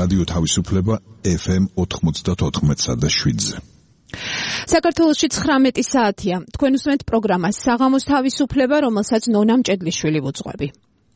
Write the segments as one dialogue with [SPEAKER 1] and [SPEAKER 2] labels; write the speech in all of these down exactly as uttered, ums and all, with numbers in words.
[SPEAKER 1] რადიო თავისუფლება ეფ ემ ოთხმოცდაოთხ და შვიდზე.
[SPEAKER 2] საქართველოში ცხრამეტი საათია. თქვენ უსმენთ პროგრამას საღამოს თავისუფლება, რომელსაც ნონა მჭედლიშვილი ვუძღვები.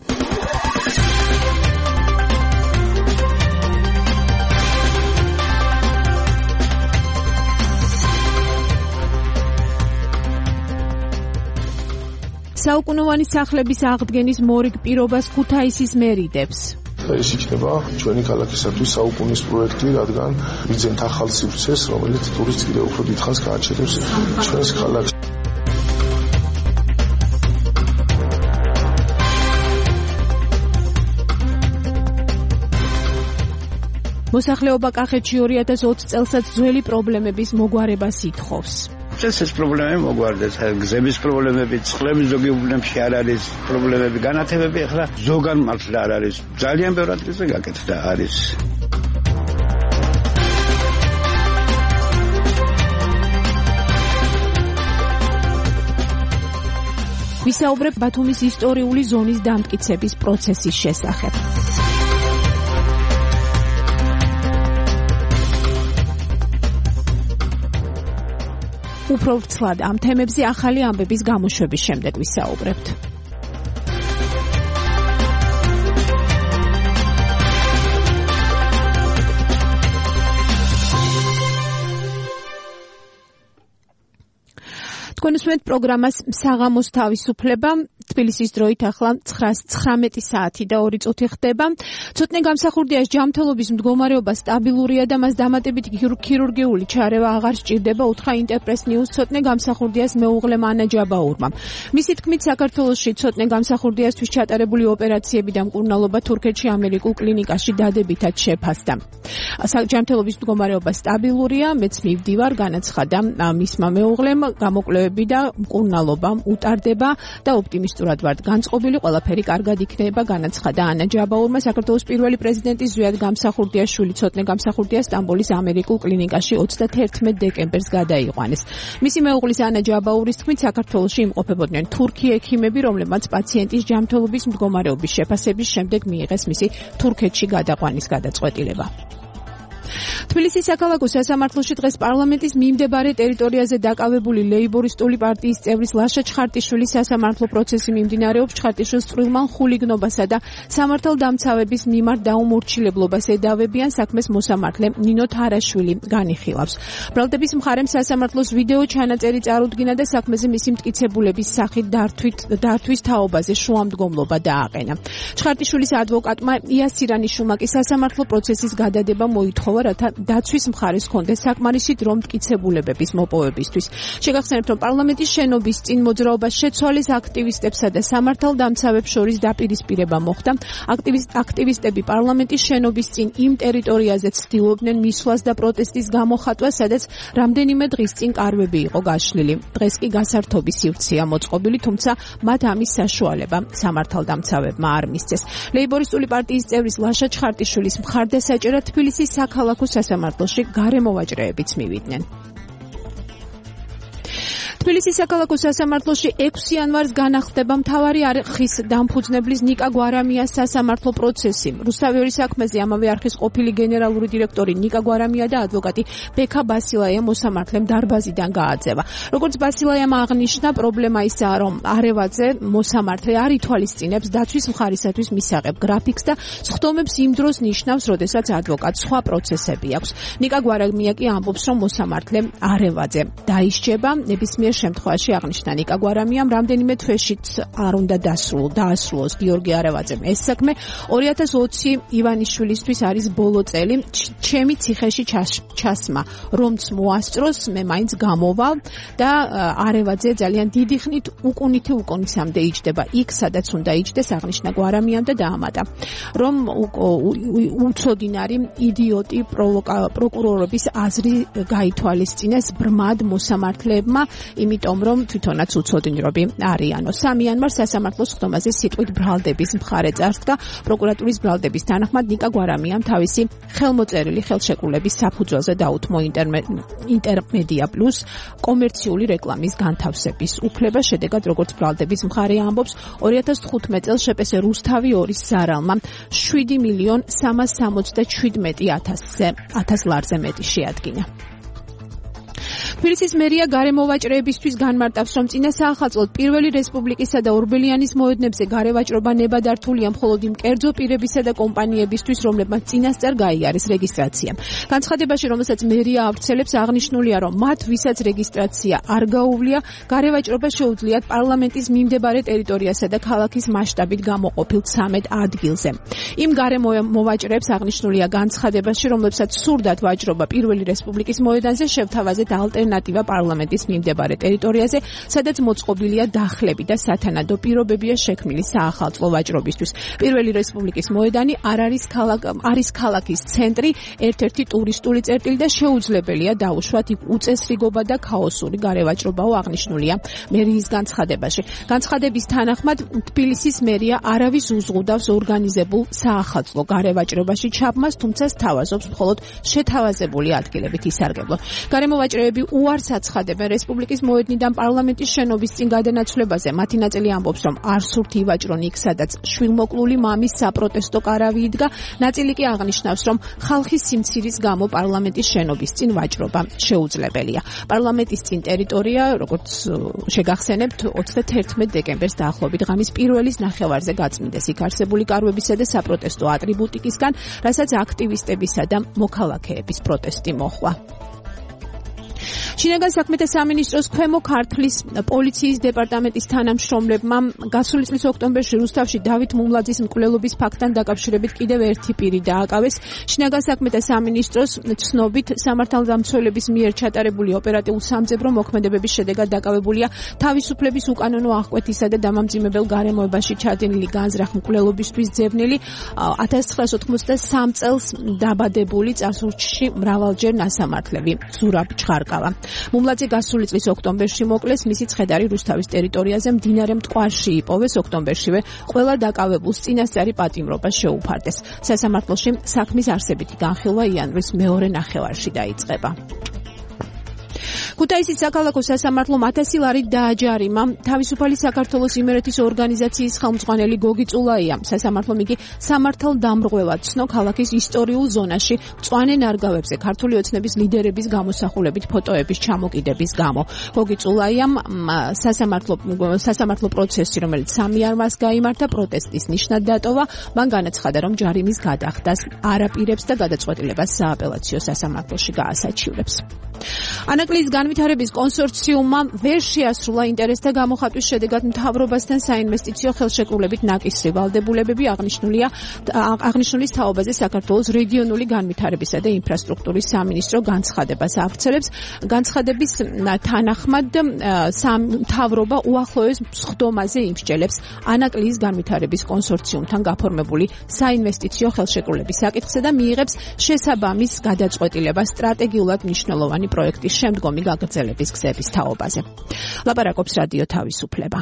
[SPEAKER 2] საუკუნოვანი სახლების აღდგენის მორიგ პირობას ქუთაისის მერიდებს.
[SPEAKER 3] ეს იქნება ჩვენი ქალაქისათვის საუკუნის პროექტი, რადგან ვიძენთ ახალ სივრცეს, რომელიც ტურისტს კიდევ უფრო დიდხანს გააჩერებს ჩვენს ქალაქში.
[SPEAKER 2] მოსახლეობა კახეთში ორი ათას ოცი წელსაც ძველი პრობლემების მოგვარებას ითხოვს.
[SPEAKER 4] ეს პრობლემები მოგვარდეს, გზების პრობლემები, წყლების ზოგი უბნებში არ არის პრობლემები, განათებები ახლა ზოგან მართლა არ არის. ძალიან ბევრ ადგილზე გაკეთდა არის.
[SPEAKER 2] ვისაუბრებ ბათუმის ისტორიული ზონის დამტკიცების პროცესის შესახებ. უფრო ვრცლად ამ თემებზე ახალი ამბების გამოშვების შემდეგ ვისაუბრებთ. თქვენ უსმენთ პროგრამას საღამოს თავისუფლება. თბილისის დროით ახლა ცხრამეტი საათი და ორი წუთი ხდება. ცოტნე გამსახურდია ჯანმრთელობის მდგომარეობა სტაბილურია და მას დამატებით ქირურგიული ჩარევა აღარ სჭირდება, უთხრა ინტერპრეს ნიუს ცოტნე გამსახურდიას მეუღლემ ანა ჯაბაურმა. მისი თქმით, საქართველოში ცოტნე გამსახურდიასთვის ჩატარებული ოპერაციები და მკურნალობა თურქეთში ამერიკულ კლინიკაში დადებითად შეფასდა. ჯანმრთელობის მდგომარეობა სტაბილურია, მეც მივდივარ, განაცხადა მისმა მეუღლემ, გამოკვლევები და მკურნალობა უტარდება და ოპტიმისტ სტურად ვართ განწყობილი, ყველაფერი კარგად იქნება, განაცხადა ანა ჯაბაურმა. საქართველოს პირველი პრეზიდენტის ზვიად გამსახურდიას შვილი ცოტნე გამსახურდია სტამბოლის ამერიკულ კლინიკაში ოცდათერთმეტ დეკემბერს გადაიყვანეს. მისი მეუღლის ანა ჯაბაურის თქმით, საქართველოში იმყოფებოდნენ თურქი ექიმები, რომლებმაც პაციენტის ჯანმრთელობის მდგომარეობის შეფასების შემდეგ მიიღეს მისი თურქეთში გადაყვანის გადაწყვეტილება. თბილისის საქალაქო სასამართლოში დღეს პარლამენტის მიმდებარე ტერიტორიაზე დაკავებული ლეიბორისტული პარტიის წევრის ლაშა ჩხარტიშვილის სასამართლო პროცესი მიმდინარეობს. ჩხარტიშვილს წვრილმან ხულიგნობასა და სამართალდამცავების მიმართ დაუმორჩილებლობას εδავებიან, საქმეს მოსამართლე ნინო თარაშვილი განიხილავს. ბრალდების მხარემ სასამართლოს ვიდეო ჩანაწერი წარუდგინა და საქმეზე მისი მტკიცებულების სახით დართვის თაობაზე შუამდგომლობა დააყენა. ჩხარტიშვილის ადვოკატმა იასირანიშვილმა კი სასამართლო პროცესის გადადება მოითხოვა, რათა დაცვის მხარეს ჰქონდეს საკმარისი დრო მტკიცებულებების მოპოვებისთვის. შეგახსენებთ, რომ პარლამენტის შენობის წინ მოძრაობას შეცვალეს აქტივისტებსა და სამართალდამცავებს შორის დაპირისპირება მოხდა. აქტივისტები პარლამენტის შენობის წინ იმ ტერიტორიაზე ცდილობდნენ მისვლას და პროტესტის გამოხატვას, სადაც რამდენიმე დღის წინ კარვები იყო გაშლილი. დღეს კი გასართობი სივრცეა მოწყობილი, თუმცა მათ ამის საშუალება სამართალდამცავებმა არ მისცეს. ლეიბორისტული პარტიის წევრის ლაშა ჩხარტიშვილის მხარდასაჭერად თბილისის საქალაქო სასამართლოში გარემოვაჭრეებიც მივიდნენ. თბილისის საქალაქო სასამართლოში ექვსი იანვარს განახლდება მთავარი არხის დამფუძნებლის ნიკა გვარამიას სასამართლო პროცესი. რუსთავიორის საქმეზე ამავე არხის ყოფილი გენერალური დირექტორი ნიკა გვარამია და ადვოკატი ბექა ბასილაია მოსამართლემ დარბაზიდან გააძევა. როგორც ბასილაიამ აღნიშნა, პრობლემა ისაა, რომ არევაძე მოსამართლე არ ითვალისწინებს დაცვის მხარისათვის მისაღებ გრაფიკს და სხდომებს იმ დროს ნიშნავს, როდესაც ადვოკატს სხვა პროცესები აქვს. ნიკა გვარამია კი ამბობს, რომ მოსამართლე არევაძე დაისჯება. ნებისმიერ შემთხვევაში აღნიშნა ნიკა გვარამიამ, რამდენიმე თვეშიც არ უნდა დაასრულოს გიორგი არევაძემ ეს საქმე. ორი ათას ოცი ივანიშვილისთვის არის ბოლო წელი. ჩემი ციხეში ჩასმა რომც მოასწროს, მე მაინც გამოვალ და არევაძე ძალიან დიდი ხნით უკუნითი უკუნისამდე იჯდება იქ, სადაც უნდა იჯდეს, აღნიშნა გვარამიამ და დაამატა, რომ უცოდინარი იდიოტი პროკურორების აზრი გაითვალისწინეს ბრმად მოსამართლეებმა, იმიტომ რომ თვითონაც უცოდინრობი არიანო. სამიანმარ სასამართლოს ხდომაზე სიტყვით ბრალდების მხარე წარსდგა. პროკურატურის ბრალდების თანახმად ნიკა გვარამიამ თავისი ხელმოწერილი ხელშეკრულების საფუძველზე დაუთმო ინტერმედია პლუს კომერციული რეკლამის განთავსების უფლება. შედეგად, როგორც ბრალდების მხარე ამბობს, ორი ათას თხუთმეტ წელს შპს რუსთავი ორის ზარალმა შვიდი მილიონ სამას სამოცდაშვიდმეტი ათას ლარზე მეტი შეადგინა. თბილისის მერია გარემოვაჭრეებისთვის განმარტავს, რომ წინა საახალწლოდ პირველი რესპუბლიკისა და ორბელიანის მოედნებზე გარევაჭრობა ნებადართულია მხოლოდ იმ კერძო პირებისა და კომპანიებისთვის, რომლებმაც წინასწარ გაიარეს რეგისტრაცია. განცხადებაში, რომელსაც მერია ავრცელებს, აღნიშნულია, რომ მათ, ვისაც რეგისტრაცია არ გაუვლია, გარევაჭრობა შეუძლიათ პარლამენტის მიმდებარე ტერიტორიასა და ქალაქის მასშტაბით გამოყოფილ ცამეტ ადგილზე. იმ გარემოვაჭრეებს აღნიშნულია განცხადებაში, რომლებსაც სურდათ ვაჭრობა პირველი რესპუბლიკის მოედანზე, შევთავაზეთ ალტერნატივა პარლამენტის მიმდებარე ტერიტორიაზე, სადაც მოწყობილია დახლები და სათანადო პირობებია შექმნილი საახალწლო ვაჭრობისთვის. პირველი რესპუბლიკის მოედანი არ არის ქალაქ არის ქალაქის ცენტრი, ერთ-ერთი ტურისტული წერტილი და შეუძლებელია დაუშვათ იქ უწესრიგობა და ქაოსური გარევაჭრობაო, აღნიშნულია მერიის განცხადებაში. განცხადების თანახმად, თბილისის მერია არავის უზღუდავს ორგანიზებულ საახალწლო გარევაჭრობაში ჩაბმას, თუმცა სთავაზობს მხოლოდ შეთავაზებული ადგილებით ისარგებლო. გარემოვაჭრეები უარს აცხადებენ რესპუბლიკის მოედნიდან პარლამენტის შენობის წინ გადანაცვლებაზე. მათი ნაწილი ამბობს, რომ არ სურთ ივაჭრონ იქ, სადაც შვილმოკლული მამის საპროტესტო კარავი იდგა. ნაწილი კი აღნიშნავს, რომ ხალხის სიმცირის გამო პარლამენტის შენობის წინ ვაჭრობა შეუძლებელია. პარლამენტის წინ ტერიტორია, როგორც შეგახსენებთ, ოცდათერთმეტ დეკემბერს დაახლოებით ღამის პირველის ნახევარზე გაწმინდეს იქ არსებული კარვებისა და საპროტესტო ატრიბუტიკისგან, რასაც აქტივისტებისა და მოქალაქეების პროტესტი მოჰყვა. შინაგან საქმეთა სამინისტროს ქვემო ქართლის პოლიციის დეპარტამენტის თანამშრომლებმა გასული წლის ოქტომბერში რუსთავში დავით მუმლაძის მკვლელობის ფაქტთან დაკავშირებით კიდევ ერთი პირი დააკავეს. შინაგან საქმეთა სამინისტროს ცნობით, სამართალდამცველების მიერ ჩატარებული ოპერატიულ-სამძებრო მოქმედებების შედეგად დაკავებულია თავისუფლების უკანონო აღკვეთისა და დამამძიმებელ გარემოებაში ჩადენილი განზრახ მკვლელობისთვის ძებნილი ათას ცხრაას ოთხმოცდასამ წელს დაბადებული წასულში მრავალჯერ ნასამართლები ზურაბ ჩხარკავა. მუმლაძე გასული წლის ოქტომბერში მოკლეს, მისი ცხედარი რუსთავის ტერიტორიაზე მდინარე მტკვარში იპოვეს. ოქტომბერშივე ყველა დაკავებულს წინასწარი პატიმრობა შეუფარდეს. სასამართლოში საქმის არსებითი განხილვა იანვრის მეორე ნახევარში დაიწყება. ქუთაისის საქალაქო სასამართლომ ათასი ლარი დააჯარიმა თავისუფალი საქართველოს იმერეთის ორგანიზაციის ხელმძღვანელი გოგი წულაიამ. სასამართლომ იგი სამართალდამრღვევად ცნო ქალაქის ისტორიულ ზონაში მწვანე ნარგავებზე ქართული ოცნების ლიდერების გამოსახულებით ფოტოების ჩამოკიდების გამო. გოგი წულაიამ სასამართლო სასამართლო პროცესი, რომელიც სამი არმას გაიმართა, პროტესტის ნიშნად დატოვა. მან განაცხადა, რომ ჯარიმის გადახდას არაპირებს და გადაწყვეტილებას სააპელაციო სასამართლოში გაასაჩივრებს. ანაკლიის განვითარების კონსორციუმმა ვერ შეასრულა ინტერესთა გამოხატვის შედეგად მთავრობასთან საინვესტიციო ხელშეკრულებით ნაკისრი ვალდებულებები. აღნიშნულია აღნიშნულის თაობაზე საქართველოს რეგიონული განვითარებისა და ინფრასტრუქტურის სამინისტრო განცხადებას ავრცელებს. განცხადების თანახმად მთავრობა უახლოეს სხდომაზე იმსჯელებს ანაკლიის განვითარების კონსორციუმთან გაფორმებული საინვესტიციო ხელშეკრულების საკითხზე და მიიღებს შესაბამის გადაწყვეტილება სტრატეგიულად მნიშვნელოვანი პროექტის შემდგომი გაგრძელების გზების თაობაზე. ლაპარაკობს რადიო თავისუფლება.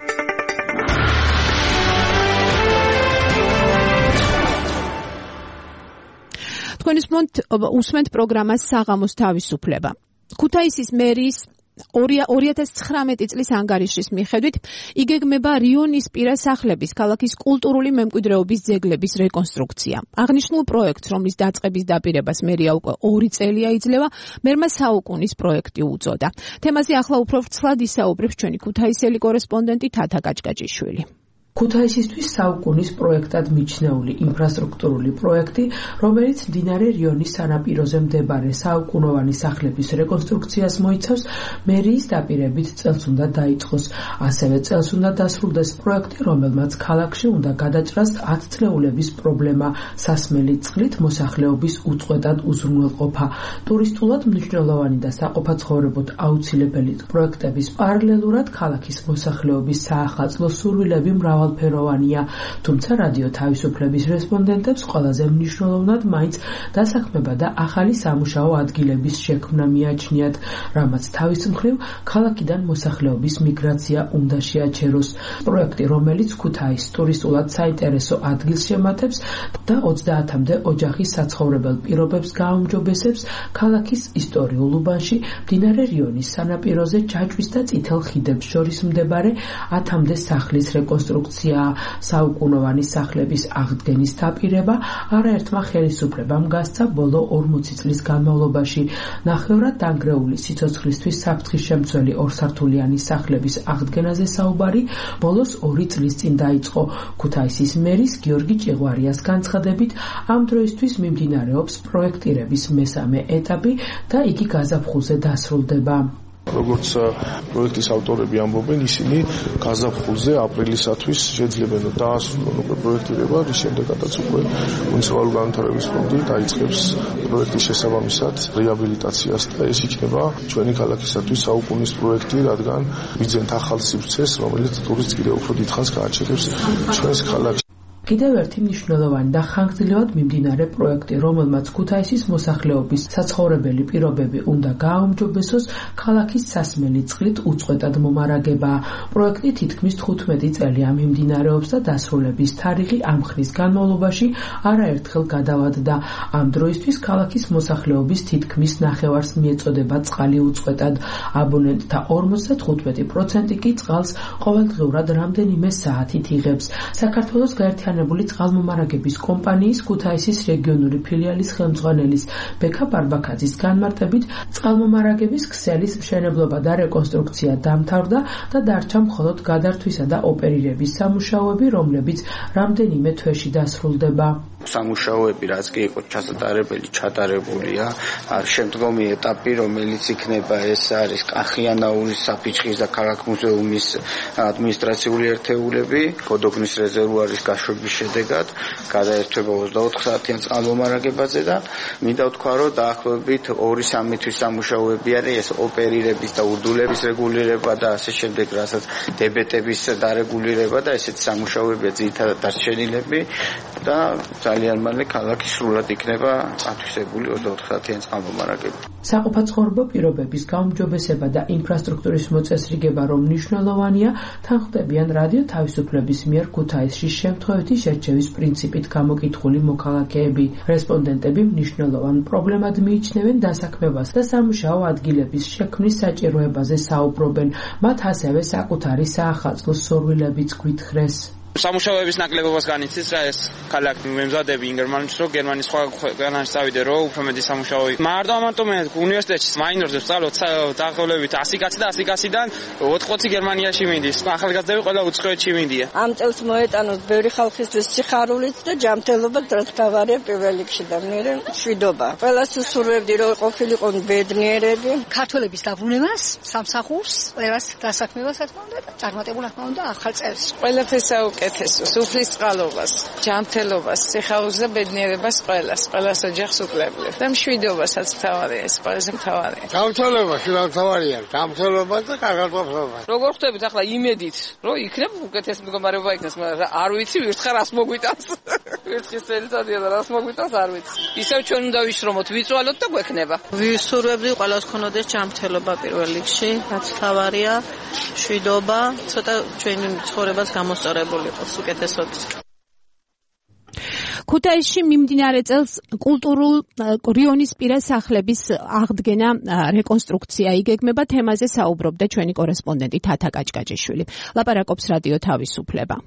[SPEAKER 2] თქვენ უსმენთ პროგრამას საღამოს თავისუფლება. ქუთაისის მერიის ორი ათას ცხრამეტი წლის ანგარიშის მიხედვით იგეგმება რიონის პირა სახლების ქალაქის კულტურული მემკვიდრეობის ძეგლების რეკონსტრუქცია. აღნიშნულ პროექტს, რომლის დაწყების დაპირებას მერია უკვე ორი წელია იძლევა, მერმა საუკუნის პროექტი უწოდა. თემაზე ახლა უფრო ვრცლად ისაუბრებს ჩვენი ქუთაისელი კორესპონდენტი თათა კაჭკაჭიშვილი.
[SPEAKER 5] ქუთაისისთვის საუკუნის პროექტად მიჩნეული ინფრასტრუქტურული პროექტი, რომელიც მდინარე რიონის სანაპიროზე მდებარე საუკუნოვანი სახლების რეკონსტრუქციას მოიცავს, მერიის დაპირებით წელს უნდა დაიწყოს. ასევე წელს უნდა დასრულდეს პროექტი, რომელმაც ქალაქში უნდა გადაჭრას ათწლეულების პრობლემა, სასმელი წყლით მოსახლეობის უწყვეტად უზრუნველყოფა. ტურისტულად მნიშვნელოვანი და საყოფაცხოვრებოდ აუცილებელი პროექტების პარალელურად ქალაქის მოსახლეობის საახალწლო სურვილები მრავალ მრავალფეროვანია, თუმცა რადიო თავისუფლების რესპონდენტებს ყველაზე მნიშვნელოვნად მაინც დასაქმება და ახალი სამუშაო ადგილების შექმნა მიაჩნიათ, რამაც თავის მხრივ ქალაქიდან მოსახლეობის მიგრაცია უნდა შეაჩეროს. პროექტი, რომელიც ქუთაისს ტურისტულად საინტერესო ადგილს შემატებს და ოცდაათამდე ოჯახის საცხოვრებელ პირობებს გააუმჯობესებს, ქალაქის ისტორიულ უბანში, მდინარე რიონის სანაპიროზე ჯაჭვის და წითელ ხიდებს შორის მდებარე ათამდე სახლის რეკონსტრუქცია, საუკუნოვანი სახლების აღდგენის დაპირება არაერთმა ხელისუფლებამ გასცა ბოლო ორმოცი წლის განმავლობაში. ნახევრად დანგრეული სიცოცხლისთვის საფრთხის შემცველი ორსართულიანი სახლების აღდგენაზე საუბარი ბოლოს ორი წლის წინ დაიწყო. ქუთაისის მერის გიორგი ჭეღვარიას განცხადებით, ამ დროისთვის მიმდინარეობს პროექტირების მესამე ეტაპი და იგი გაზაფხულზე დასრულდება.
[SPEAKER 3] როგორც პროექტის ავტორები ამბობენ, ისინი გაზაფხულზე აპრილისათვის შეძლებენ დაასრულონ უკვე პროექტირება, რის შემდეგაც უკვე მუნიციპალური განვითარების ფონდი დაიწყებს პროექტის შესაბამისად რეაბილიტაციას და ეს იქნება ჩვენი ქალაქისათვის საუკუნის პროექტი, რადგან ვიძენთ ახალ სივრცეს, რომელიც ტურისტს კიდევ უფრო დიდხანს გააჩერებს ჩვენს ქალაქში.
[SPEAKER 5] კიდევ ერთი მნიშვნელოვანი და ხანგრძლივად მიმდინარე პროექტი, რომელმაც ქუთაისის მოსახლეობის საცხოვრებელი პირობები უნდა გააუმჯობესოს, ქალაქის სასმელი წყლით უწყვეტად მომარაგება. პროექტი თითქმის თხუთმეტი წელია მიმდინარეობს და დასრულების თარიღი ამ ხნის განმავლობაში არაერთხელ გადავადდა. ამ დროისთვის ქალაქის მოსახლეობის თითქმის ნახევარს მიეწოდება წყალი უწყვეტად. აბონენტთა ორმოცდათხუთმეტი პროცენტი კი წყალს ყოველდღიურად რამდენიმე საათით იღებს. საქართველოს გაერთიანებული წყალმომარაგების კომპანიის ქუთაისის რეგიონული ფილიალის ხელმძღვანელის ბექა ბარბაქაძის განმარტებით, წყალმომარაგების ქსელის მშენებლობა და რეკონსტრუქცია დამთავრდა და დარჩა მხოლოდ გადართვისა და ოპერირების სამუშაოები, რომლებიც რამდენიმე თვეში დასრულდება.
[SPEAKER 6] სამუშაოები, რაც კი იყო ჩასატარებელი, ჩატარებულია. შემდგომი ეტაპი, რომელიც იქნება, ეს არის კახიანაურის, საფიჩხის და ქალაქ მუზეუმის ადმინისტრაციული ერთეულები. გოდოგნის რეზერვუარის გაშვების შედეგად გადაერთვება ოცდაოთხ საათიან წყალმომარაგებაზე და მინდა ვთქვა, რომ დაახლოებით ორი სამი თვის სამუშაოები არის, ეს ოპერირების და ურდულების რეგულირება და ასე შემდეგ, რასაც დებეტების დარეგულირება და ესეთი სამუშაოებია ძირითადად დარჩენილები და ძალიან მალე ქალაქი სრულად იქნება ათვისებული ოცდაოთხ საათიანი წყალმომარაგებით.
[SPEAKER 5] საყოფაცხოვრებო პირობების გაუმჯობესება და ინფრასტრუქტურის მოწესრიგება რომ მნიშვნელოვანია, თანხმდებიან რადიო თავისუფლების მიერ ქუთაისში შემთხვევითი შერჩევის პრინციპით გამოკითხული მოქალაქეები. რესპონდენტები მნიშვნელოვან პრობლემად მიიჩნევენ დასაქმებას და სამუშაო ადგილების შექმნის საჭიროებაზე საუბრობენ. მათ ასევე საკუთარი საახალწლო სურვილებიც გვითხრეს.
[SPEAKER 7] სამუშაოების ნაკლებობას განიცდის რა ეს ქალაქი მემზადები გერმანიის რო გერმანიის სხვა ქვეყანაში წავიდე რო უფრო მეტი სამუშაო მარტო ამარტომე უნივერსიტეტში მაინორზე ვსწავლობ დაახლოებით ასი კაცი და ასი კაციდან ოთხმოცი გერმანიაში მიდის ახალგაზრდები ყველა უცხოეთში მიდიან
[SPEAKER 8] ამ წელს მოეტანოთ ბევრი ხალხისთვის სიხარულით და ჯანმრთელობა დროთთავარია პირველ რიგში და მე მშვიდობა ყველას უსურვებდი რომ ყოფილიყო ბედნიერები
[SPEAKER 9] ქართველების დაბრუნებას სამსახურს ყველას დასაქმებას რა თქმა უნდა წარმატებულად მოუნდა ახალ წელს
[SPEAKER 10] ყველაფერს სუფლის წყალობას, ჯანმრთელობას, სიხარულს და ბედნიერებას ყველას, ყველას ოჯახს უკლებლებ. და მშვიდობასაც მთავარია, ეს ყველაზე მთავარია.
[SPEAKER 11] ჯანმრთელობა, მთავარია, ჯანმრთელობა და კარგადყოფობა.
[SPEAKER 10] როგორ ხვდებით ახლა იმედით, რომ იქნებ უკეთეს მდგომარეობა იქნას, მაგრამ არ ვიცი, ვირთხარ რას მოგვიტანს. ვირთხის წელიწადია და რას მოგვიტანს არ ვიცი. ისევ ჩვენ უნდა ვისრომოთ, ვიწვალოთ და გვექნება.
[SPEAKER 12] ვისურვებდი ყველას ქონოდეს ჯანმრთელობა პირველ რიგში, რაც მთავარია, მშვიდობა, ცოტა ჩვენი ცხოვრებას გამოსწორებული
[SPEAKER 2] ქუთაისში მიმდინარე წელს კულტურულ რიონისპირა სახლების აღდგენა რეკონსტრუქცია იგეგმება თემაზე საუბრობდა ჩვენი კორესპონდენტი თათა კაჭკაჭიშვილი. ლაპარაკობს რადიო თავისუფლება.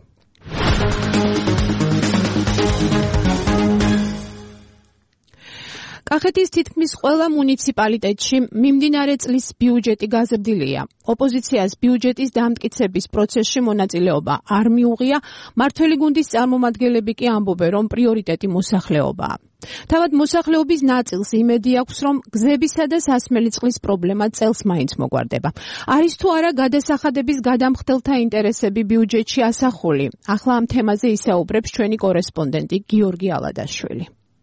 [SPEAKER 2] კახეთის თითქმის ყველა მუნიციპალიტეტში მიმდინარე წლის ბიუჯეტი გაზრდილია. ოპოზიციას ბიუჯეტის დამტკიცების პროცესში მონაწილეობა არ მიუღია, მართველი გუნდის წარმომადგენლები კი ამბობენ, რომ პრიორიტეტი მოსახლეობაა. თავად მოსახლეობის ნაწილს იმედი აქვს, რომ გზებისა და სასმელი წყლის პრობლემა წელს მაინც მოგვარდება. არის თუ არა გადასახადების გადამხდელთა ინტერესები ბიუჯეტში ასახული? ახლა ამ თემაზე ისაუბრებს ჩვენი კორესპონდენტი გიორგი ალადაშვილი.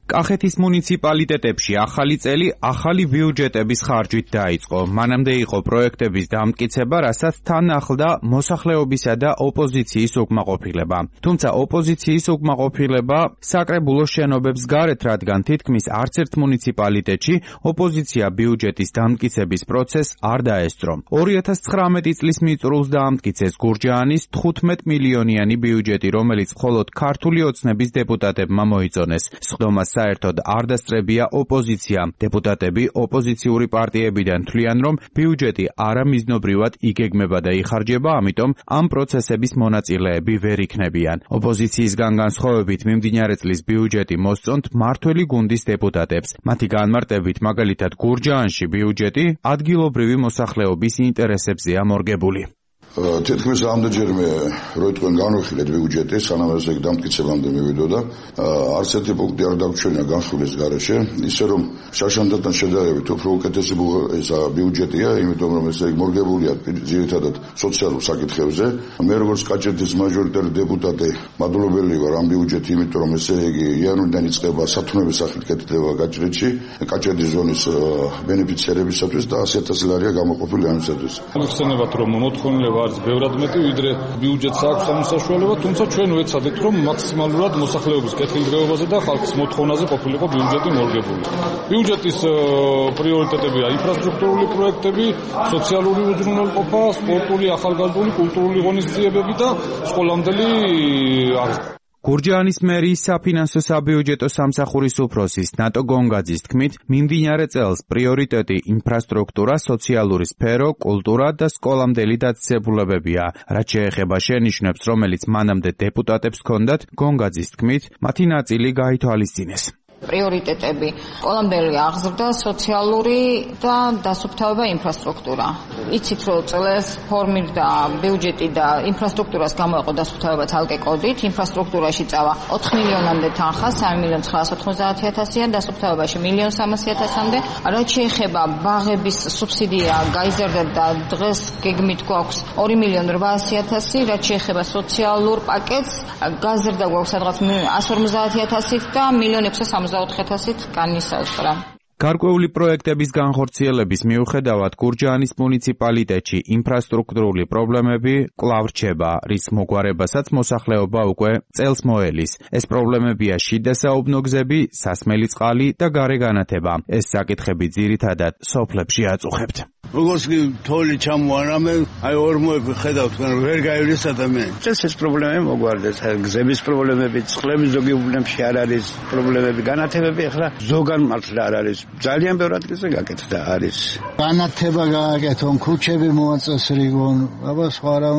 [SPEAKER 13] კახეთის მუნიციპალიტეტებში ახალი წელი ახალი ბიუჯეტების ხარჯვით დაიწყო. მანამდე იყო პროექტების დამტკიცება, რასაც თან ახლდა მოსახლეობისა და ოპოზიციის უკმაყოფილება. თუმცა ოპოზიციის უკმაყოფილება საკრებულო შენობებს გარეთ, რადგან თითქმის არც ერთ მუნიციპალიტეტში ოპოზიცია ბიუჯეტის დამტკიცების პროცესს არ დაესწრო. ორი ათას ცხრამეტი წლის მიწურულს დაამტკიცეს გურჯაანის თხუთმეტ მილიონიანი ბიუჯეტი, რომელიც მხოლოდ ქართული ოცნების დეპუტატებმა მოიწონეს. სხდომას საერთოდ არ დასწრებია ოპოზიცია. დეპუტატები ოპოზიციური პარტიებიდან თვლიან, რომ ბიუჯეტი არამიზნობრივად იგეგმება და იხარჯება, ამიტომ ამ პროცესების მონაწილეები ვერ იქნებიან. ოპოზიციისგან განსხვავებით მიმდინარე წლის ბიუჯეტი მოსწონთ მართველი გუნდის დეპუტატებს. მათი განმარტებით, მაგალითად გურჯაანში ბიუჯეტი ადგილობრივი მოსახლეობის ინტერესებზეა მორგებული.
[SPEAKER 14] თითქმის ამდენჯერმე რო თქვენ განვიხილეთ ბიუჯეტი, სანამ ეს დამტკიცებამდე მივიდოდა, არც ერთი პუნქტი არ დაგჩვენა განხილვის გარეშე, ისე რომ შაშანდათან შედარებით უფრო უკეთესი ესა ბიუჯეტია, იმიტომ რომ ესე მორგებულია ძირითადად სოციალურ საკითხებზე. მე როგორც კაჭედის მაჟორიტარი დეპუტატი მადლობელი ვარ ამ ბიუჯეტი, იმიტომ რომ ესე იგი იანვრიდან იწყება სათნოების სახით კეთდება კაჭრეთში, კაჭედის ზონის ბენეფიციარებისათვის და ასი ათასი ლარია გამოყოფილი ამისათვის.
[SPEAKER 15] ხსენებათ რომ მოთხოვნილება არის ბევრად მეტი, ვიდრე ბიუჯეტს აქვს ამ საშუალება, თუმცა ჩვენ ვეცადეთ, რომ მაქსიმალურად მოსახლეობის კეთილდღეობაზე და ხალხის მოთხოვნაზე ყოფილიყო ბიუჯეტი მორგებული. ბიუჯეტის პრიორიტეტებია ინფრასტრუქტურული პროექტები, სოციალური უზრუნველყოფა, სპორტული, ახალგაზრდული, კულტურული ღონისძიებები და სკოლამდელი აღზრდა.
[SPEAKER 13] გურჯაანის მერიის საფინანსო საბიუჯეტო სამსახურის უფროსის ნატო გონგაძის თქმით, მიმდინარე წელს პრიორიტეტი ინფრასტრუქტურა, სოციალური სფერო, კულტურა და სკოლამდელი დაწესებულებებია. რაც შეეხება შენიშვნებს, რომელიც მანამდე დეპუტატებს ჰქონდათ, გონგაძის თქმით, მათი ნაწილი გაითვალისწინეს.
[SPEAKER 16] პრიორიტეტები: სკოლამდელი აღზრდა, სოციალური და დასუფთავება ინფრასტრუქტურა. იცით, რომ წელს ფორმირდა ბიუჯეტი და ინფრასტრუქტურას გამოეყო დასუფთავება ცალკე კოდით. ინფრასტრუქტურაში წავა ოთხ მილიონამდე თანხა, სამი მილიონი ცხრაას ოთხმოცდაათი ათასიან, დასუფთავებაში მილიონი სამასი ათასამდე. რაც შეეხება ბაღების სუბსიდია გაიზარდა და დღეს გეგმით გვაქვს ორი მილიონი რვაასი ათასი. რაც შეეხება სოციალურ პაკეტს, გაზრდა გვაქვს სადღაც ასი ორმოცდაათი ათასით და მილიონი ექვსი სამოცდაოთხი ათასით განისაზღვრა.
[SPEAKER 13] გარკვეული პროექტების განხორციელების მიუხედავად გურჯაანის მუნიციპალიტეტში ინფრასტრუქტურული პრობლემები კვლავ რჩება, რის მოგვარებასაც მოსახლეობა უკვე წელს მოელის. ეს პრობლემებია შიდა საუბნო გზები, სასმელი წყალი და გარე განათება. ეს საკითხები ძირითადად სოფლებში აწუხებთ.
[SPEAKER 11] როგორც კი თოვლი ჩამოანამე, აი ორმოები ხედავთ, ვერ გაივლის ადამიანი.
[SPEAKER 4] წელს ეს პრობლემები მოგვარდეს, გზების პრობლემები, წყლების ზოგი უბნებში არ არის პრობლემები, განათებები ახლა ზოგან მართლა არ არის. ძალიან ბევრ ადგილზე გაკეთდა არის.
[SPEAKER 11] განათება გააკეთო, ქუჩები მოაწესრიგონ, აბა სხვა რა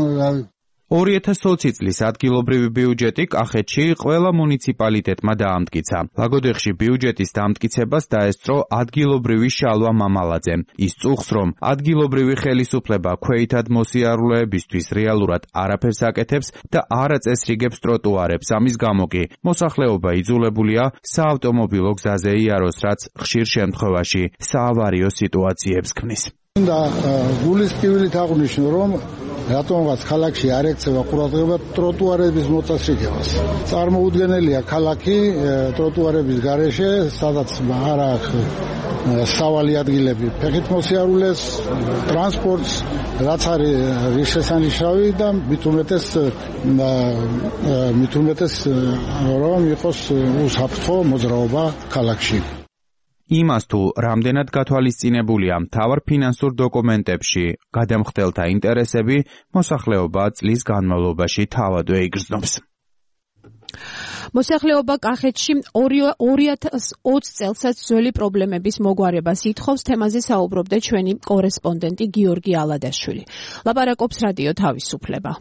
[SPEAKER 13] ორი ათას ოცი წლის ადგილობრივი ბიუჯეტი კახეთში ყველა მუნიციპალიტეტმა დაამტკიცა. ლაგოდეხში ბიუჯეტის დამტკიცებას დაესწრო ადგილობრივი შალვა მამალაძემ. ის წუხს, რომ ადგილობრივი ხელისუფლება ქვეითად მოსიარულეებისთვის რეალურად არაფერს აკეთებს და არ აწესრიგებს ტროტუარებს. ამის გამო კი მოსახლეობა იძულებულია საავტომობილო გზაზე იაროს, რაც ხშირ შემთხვევაში საავარიო სიტუაციებს ქმნის.
[SPEAKER 11] და გულის ტკივილით აღვნიშნო, რომ რატომღაც ქალაქში არ ექცევა ყურადღება ტროტუარების მოწესრიგებას. წარმოუდგენელია ქალაქი ტროტუარების გარეშე, სადაც არ აქვს სავალი ადგილები, ფეხით მოსიარულეს, ტრანსპორტს, რაც არის რის შესანიშნავი და მით უმეტეს მით უმეტეს რომ იყოს უსაფრთხო მოძრაობა ქალაქში.
[SPEAKER 13] იმას თუ რამდენად გათვალისწინებულია მთავარ ფინანსურ დოკუმენტებში გადამხდელთა ინტერესები, მოსახლეობა წლის განმავლობაში თავადვე იგრძნობს.
[SPEAKER 2] მოსახლეობა კახეთში ორი ათას ოცი წელსაც ძველი პრობლემების მოგვარებას ითხოვს. თემაზე საუბრობდა ჩვენი კორესპონდენტი გიორგი ალადაშვილი. ლაპარაკობს რადიო თავისუფლება.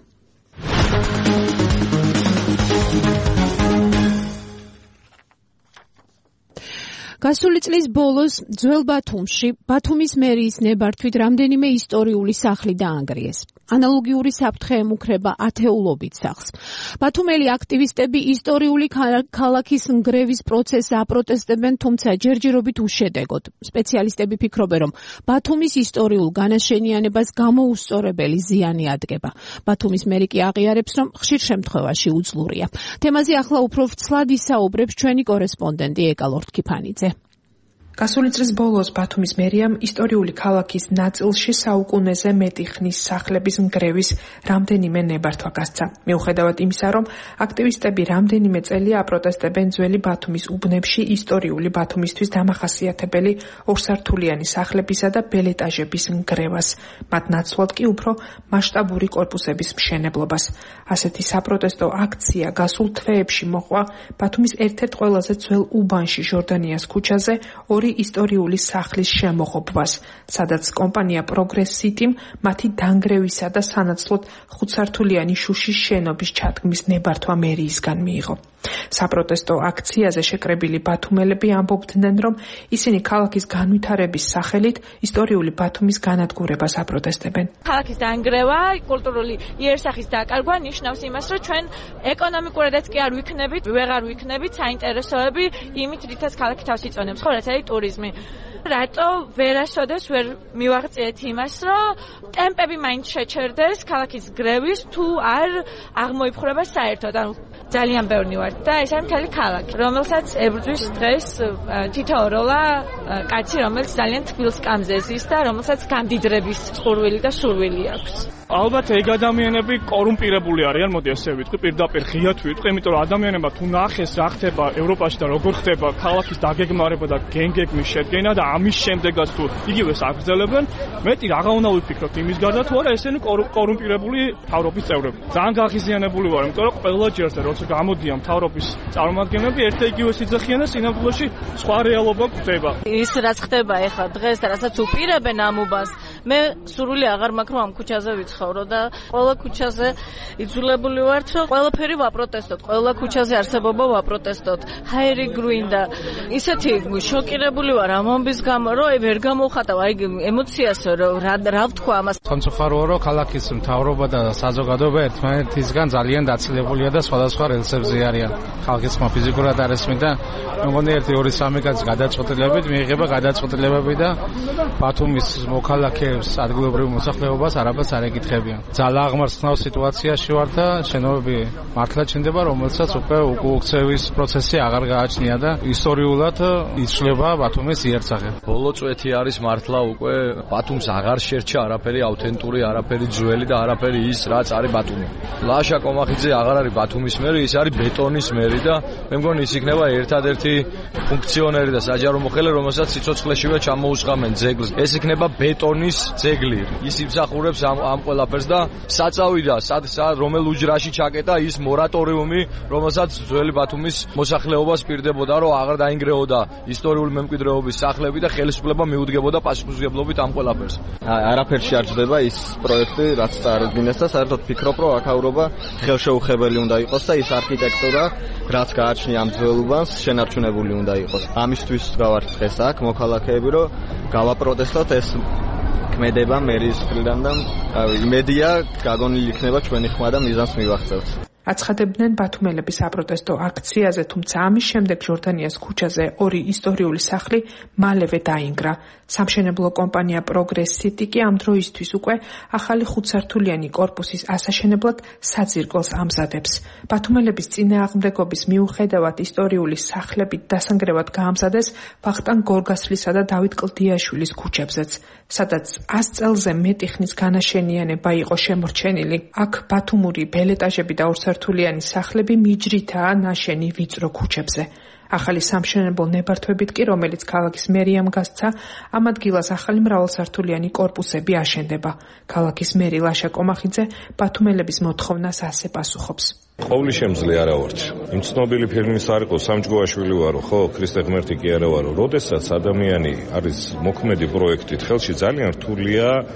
[SPEAKER 2] გასული წლის ბოლოს ძველ ბათუმში ბათუმის მერიის ნებართვით რამდენიმე ისტორიული სახლი დაანგრიეს. ანალოგიური საფრთხე ემუქრება ათეულობით სახლს. ბათუმელი აქტივისტები ისტორიული ქალაქის ნგრევის პროცესს აპროტესტებენ, თუმცა ჯერჯერობით უშედეგოდ. სპეციალისტები ფიქრობენ, რომ ბათუმის ისტორიულ განაშენიანებას გამოუსწორებელი ზიანი ადგება. ბათუმის მერი კი აღიარებს, რომ ხშირ შემთხვევაში უძლურია. თემაზე ახლა უფრო ვცლად ისაუბრებს ჩვენი კორესპონდენტი ეკა ლორთქიფანიძე.
[SPEAKER 5] გასული წლის ბოლოს ბათუმის მერიამ ისტორიული ქალაქის ნაწილში საუკუნეზე მეტი ხნის სახლების ნგრევის რამდენიმე ნებართვა გასცა. მიუხედავად იმისა, რომ აქტივისტები რამდენიმე წელია აპროტესტებენ ძველი ბათუმის უბნებში ისტორიული ბათუმისთვის დამახასიათებელი ორსართულიანი სახლებისა და ბელეტაჟების ნგრევას, მათ ნაცვლად კი უფრო მასშტაბური კორპუსების მშენებლობას. ასეთი საპროტესტო აქცია გასულ თვეებში მოყვა ბათუმის ერთ-ერთ ყველაზე ძველ უბანში ჟორდანიას ქუჩაზე ორი ისტორიული სახლის შემოღობვას, სადაც კომპანია პროგრეს სიტიმ მათი დანგრევისა და სანაცვლოდ ხუთსართულიანი შუშის შენობის ჩადგმის ნებართვა მერიისგან მიიღო. საპროტესტო აქციაზე შეკრებილი ბათუმელები ამბობდნენ, რომ ისინი ქალაქის განვითარების სახელით ისტორიული ბათუმის განადგურებას აპროტესტებენ.
[SPEAKER 17] ქალაქის დანგრევა, კულტურული იერსახის დაკარგვა ნიშნავს იმას, რომ ჩვენ ეკონომიკურადაც კი არ ვიქნებით, ვეღარ ვიქნებით საინტერესოები იმით, რითაც ქალაქი თავს იწონებს, ხო, რაც არის ტურიზმი. რატო ვერასოდეს ვერ მივაღწიეთ იმას, რომ ტემპები მაინც შეჩერდეს ქალაქის გრევის, თუ არ აღმოიფხვრება საერთოდ. ანუ ძალიან ბევრი ვართ და ეს არის მთელი ქალაქი, რომელსაც ებრძვის დღეს თითოეულა კაცი, რომელიც ძალიან თბილ სკამზე ზის და რომელსაც გამდიდრების წყურვილი და სურვილი აქვს.
[SPEAKER 15] ალბათ ეგ ადამიანები კორუმპირებული არიან, მოდი ასე ვიტყვი, პირდაპირ ღიად ვიტყვი, იმიტომ რომ ადამიანებმა თუ ნახეს რა ხდება ევროპაში და როგორ ხდება ქალაქის დაგეგმარება და გენგეგმის შედგენა და ამის შემდეგაც თუ იგივეს აგრძელებენ, მეტი რაღა უნდა ვიფიქროთ იმის გარდა თუ არა ესენი კორუმპირებული მთავრობის წევრები. ძალიან გაღიზიანებული ვარ, იმიტომ რომ ყველა ჯერზე როცა გამოდიან მთავრობის წარმომადგენლები ერთ და იგივე სიძახიან და სინამდვილეში სხვა რეალობა გვხვდება.
[SPEAKER 12] ის რაც ხდება ეხლა დღეს და რასაც უპირებენ ამ უბანს, მე სურვილი აღარ მაქვს რომ ამ ქუჩაზე ვიცხოვრო და ყველა ქუჩაზე იძულებული ვართ რომ ყველაფერი ვაპროტესტოთ, ყველა ქუჩაზე არსებობა ვაპროტესტოთ. ჰაერი გვინდა. ისეთი შოკირებული ვარ ამ ამბის გამო, რომ ვერ გამოვხატავ აი ემოციას, რომ რა ვთქვა ამას.
[SPEAKER 18] სამწუხაროა, რომ ქალაქის მთავრობა და საზოგადოება ერთმანეთისგან ძალიან დაცილებულია და სხვადასხვა რელსებზე არიან. ხალხის ხმა ფიზიკურად არ ესმიდა. მე მგონი ერთი ორი სამი კაცი გადაწყვეტილებით მიიღება გადაწყვეტილებები და ბათუმის მოქალაქეებს ადგილობრივ მოსახლეობას არაფერს არ ეკითხებიან. ძალა აღმარცხნავ სიტუაციაში ვარ და შენობები მართლა ჩნდება, რომელსაც უკვე უკუქცევის პროცესი აღარ გააჩნია და ისტორიულად იცვლება ბათუმის იერსახე.
[SPEAKER 19] ბოლო წვეთი არის მართლა უკვე ბათუმს აღარ შერჩა არაფერი ავთენტური, არაფერი ძველი და არაფერი ის, რაც არის ბათუმი. ლაშა კომახიძე აღარ არის ბათუმის მერი, ის არის ბეტონის მერი და მე მგონი ის იქნება ერთადერთი ფუნქციონერი და საჯარო მოხელე, რომელსაც სიცოცხლეშივე ჩამოუსხამენ ძეგლს. ეს იქნება ბეტონის ძეგლი. ის იმსახურებს ამ ამ ყველაფერს და საწავიდა, სად სად რომელ უჯრაში ჩაკეტა ის მორატორიუმი, რომელსაც ძველი ბათუმის მოსახლეობას პირდებოდა, რომ აღარ დაინგრეოდა ისტორიული მემკვიდრეობის სახლები და ხელისუფლება მიუდგებოდა პასუხისმგებლობით ამ ყველაფერს.
[SPEAKER 20] არაფერში არ ჯდება ის პროექტი, რაც წარადგინეს და საერთოდ ფიქრობ, რომ აქაურობა ხელშეუხებელი უნდა იყოს და ის არქიტექტურა, რაც გააჩნია ამ ძველ უბანს, შენარჩუნებული უნდა იყოს. ამისთვის გავართ დღეს აქ მოქალაქეები, რომ გავაპროტესტოთ ეს ქმედება მერის მხრიდან და იმედია გაგონილი იქნება ჩვენი ხმა და მიზანს მივახცევთ.
[SPEAKER 5] აცხადებდნენ ბათუმელების საპროტესტო აქციაზე, თუმცა ამის შემდეგ ჟორდანიას ქუჩაზე ორი ისტორიული სახლი მალევე დაინგრა. სამშენებლო კომპანია პროგრეს სიტი კი ამ დროისთვის უკვე ახალი ხუთსართულიანი კორპუსის ასაშენებლად საძირკველს ამზადებს. ბათუმელების წინააღმდეგობის მიუხედავად ისტორიული სახლებით დასანგრევად გაამზადეს ვახტანგ გორგასლისა და დავით კლდიაშვილის ქუჩებზეც, სადაც ას წელზე მეტი ხნის განაშენიანება იყო შემორჩენილი. აქ ბათუმური ბელეტაჟები და ორსართულიანი სახლები მიჯრითაა ნაშენი ვიწრო ქუჩებზე. ახალი სამშენებლო ნებართვებით კი, რომელიც ქალაქის მერიამ გასცა, ამ ადგილას ახალი მრავალსართულიანი კორპუსები აშენდება. ქალაქის მერი ლაშა კომახიძე ბათუმელების მოთხოვნას ასე პასუხობს.
[SPEAKER 21] ყოვლი შემძლე არა ვართ. იმ ცნობილი ფილმის არ იყო სამჯგოაშვილი ვარო, ხო, ქრისტე ღმერთი კი არა ვარო. როდესაც ადამიანი არის მოქმედი პროექტით ხელში, ძალიან რთულია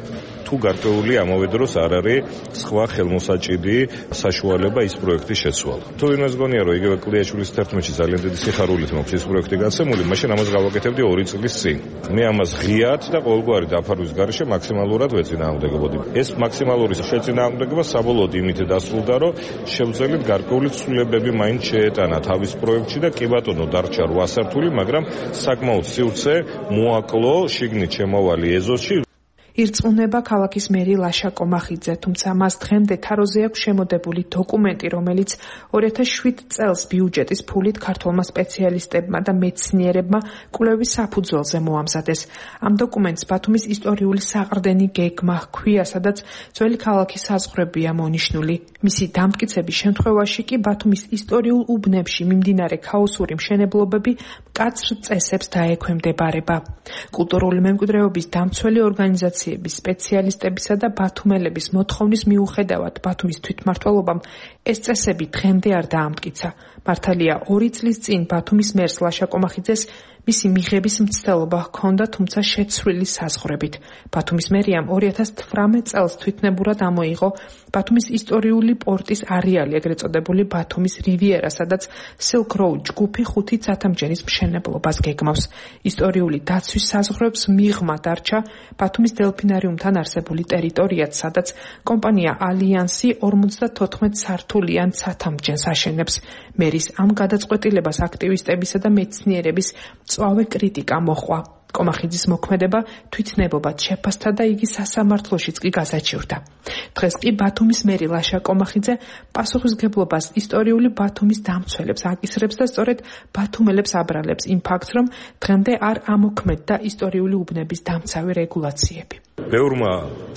[SPEAKER 21] თუ გარკვეული ამავე დროს არ არის სხვა ხელმოსაჭიდი საშუალება ის პროექტის შეცვალა. თუ ვინმეს გონია რომ იგივე კლდიაშვილის თერთმეტში ძალიან დიდი სიხარულით მაქვს ის პროექტი გაცემული, მაშინ ამას გავაკეთებდი ორი წლის წინ. მე ამას ღიად და ყოველგვარი დაფარვის გარეშე მაქსიმალურად ვეწინააღმდეგებოდი. ეს მაქსიმალური შეწინააღმდეგება საბოლოოდ იმით დასრულდა, რომ შევძელით გარკვეული ცვლილებები მაინც შეეტანა თავის პროექტში და კი ბატონო დარჩა რვა სართული, მაგრამ საკმაოდ სივრცე მოაკლო შიგნით შემავალი ეზოში.
[SPEAKER 5] ირწმუნება ქალაქის მერი ლაშა კომახიძე, თუმცა მას დღემდე თაროზე აქვს შემოდებული დოკუმენტი, რომელიც ორი ათას შვიდ წელს ბიუჯეტის ფულით ქართველმა სპეციალისტებმა და მეცნიერებმა კვლევის საფუძველზე მოამზადეს. ამ დოკუმენტს ბათუმის ისტორიული საყრდენი გეგმა ჰქვია, სადაც ძველი ქალაქის საზღვრებია მონიშნული. მისი დამტკიცების შემთხვევაში კი ბათუმის ისტორიულ უბნებში მიმდინარე ქაოსური მშენებლობები მკაცრ წესებს დაექვემდებარება. კულტურული მემკვიდრეობის დამცველი ორგანიზაცია სპეციალისტებისა და ბათუმელების მოთხოვნის მიუხედავად ბათუმის თვითმმართველობამ ეს წესები დღემდე არ დაამტკიცა. მართალია ორი წლის წინ ბათუმის მერს ლაშა კომახიძეს მისი მიღების მცდელობა ჰქონდა, თუმცა შეცვლილი საზღვრებით. ბათუმის მერიამ ორი ათას თვრამეტ წელს თვითნებურად ამოიღო ბათუმის ისტორიული პორტის არეალი, ეგრეთ წოდებული ბათუმის რივიერა, სადაც Silk Road ჯგუფი ხუთი ცათამბჯენის მშენებლობას გეგმავს. ისტორიული დაცვის საზღვრებს მიღმა დარჩა ბათუმის დელფინარიუმთან არსებული ტერიტორიაც, სადაც კომპანია ალიანსი ორმოცდათოთხმეტ სართულიან ცათამბჯენს აშენებს. მერის ამ გადაწყვეტილებას აქტივისტებისა და მეცნიერების მწვავე კრიტიკა მოჰყვა. კომახიძის მოქმედება თვითნებობად შეფასდა და იგი სასამართლოშიც კი გასაჩივრდა. დღეს კი ბათუმის მერი ლაშა კომახიძე პასუხისმგებლობას ისტორიული ბათუმის დამცველებს აკისრებს და სწორედ ბათუმელებს აბრალებს იმ ფაქტს, რომ დღემდე არ ამოქმედდა ისტორიული უბნების დამცავი რეგულაციები.
[SPEAKER 21] ბევრმა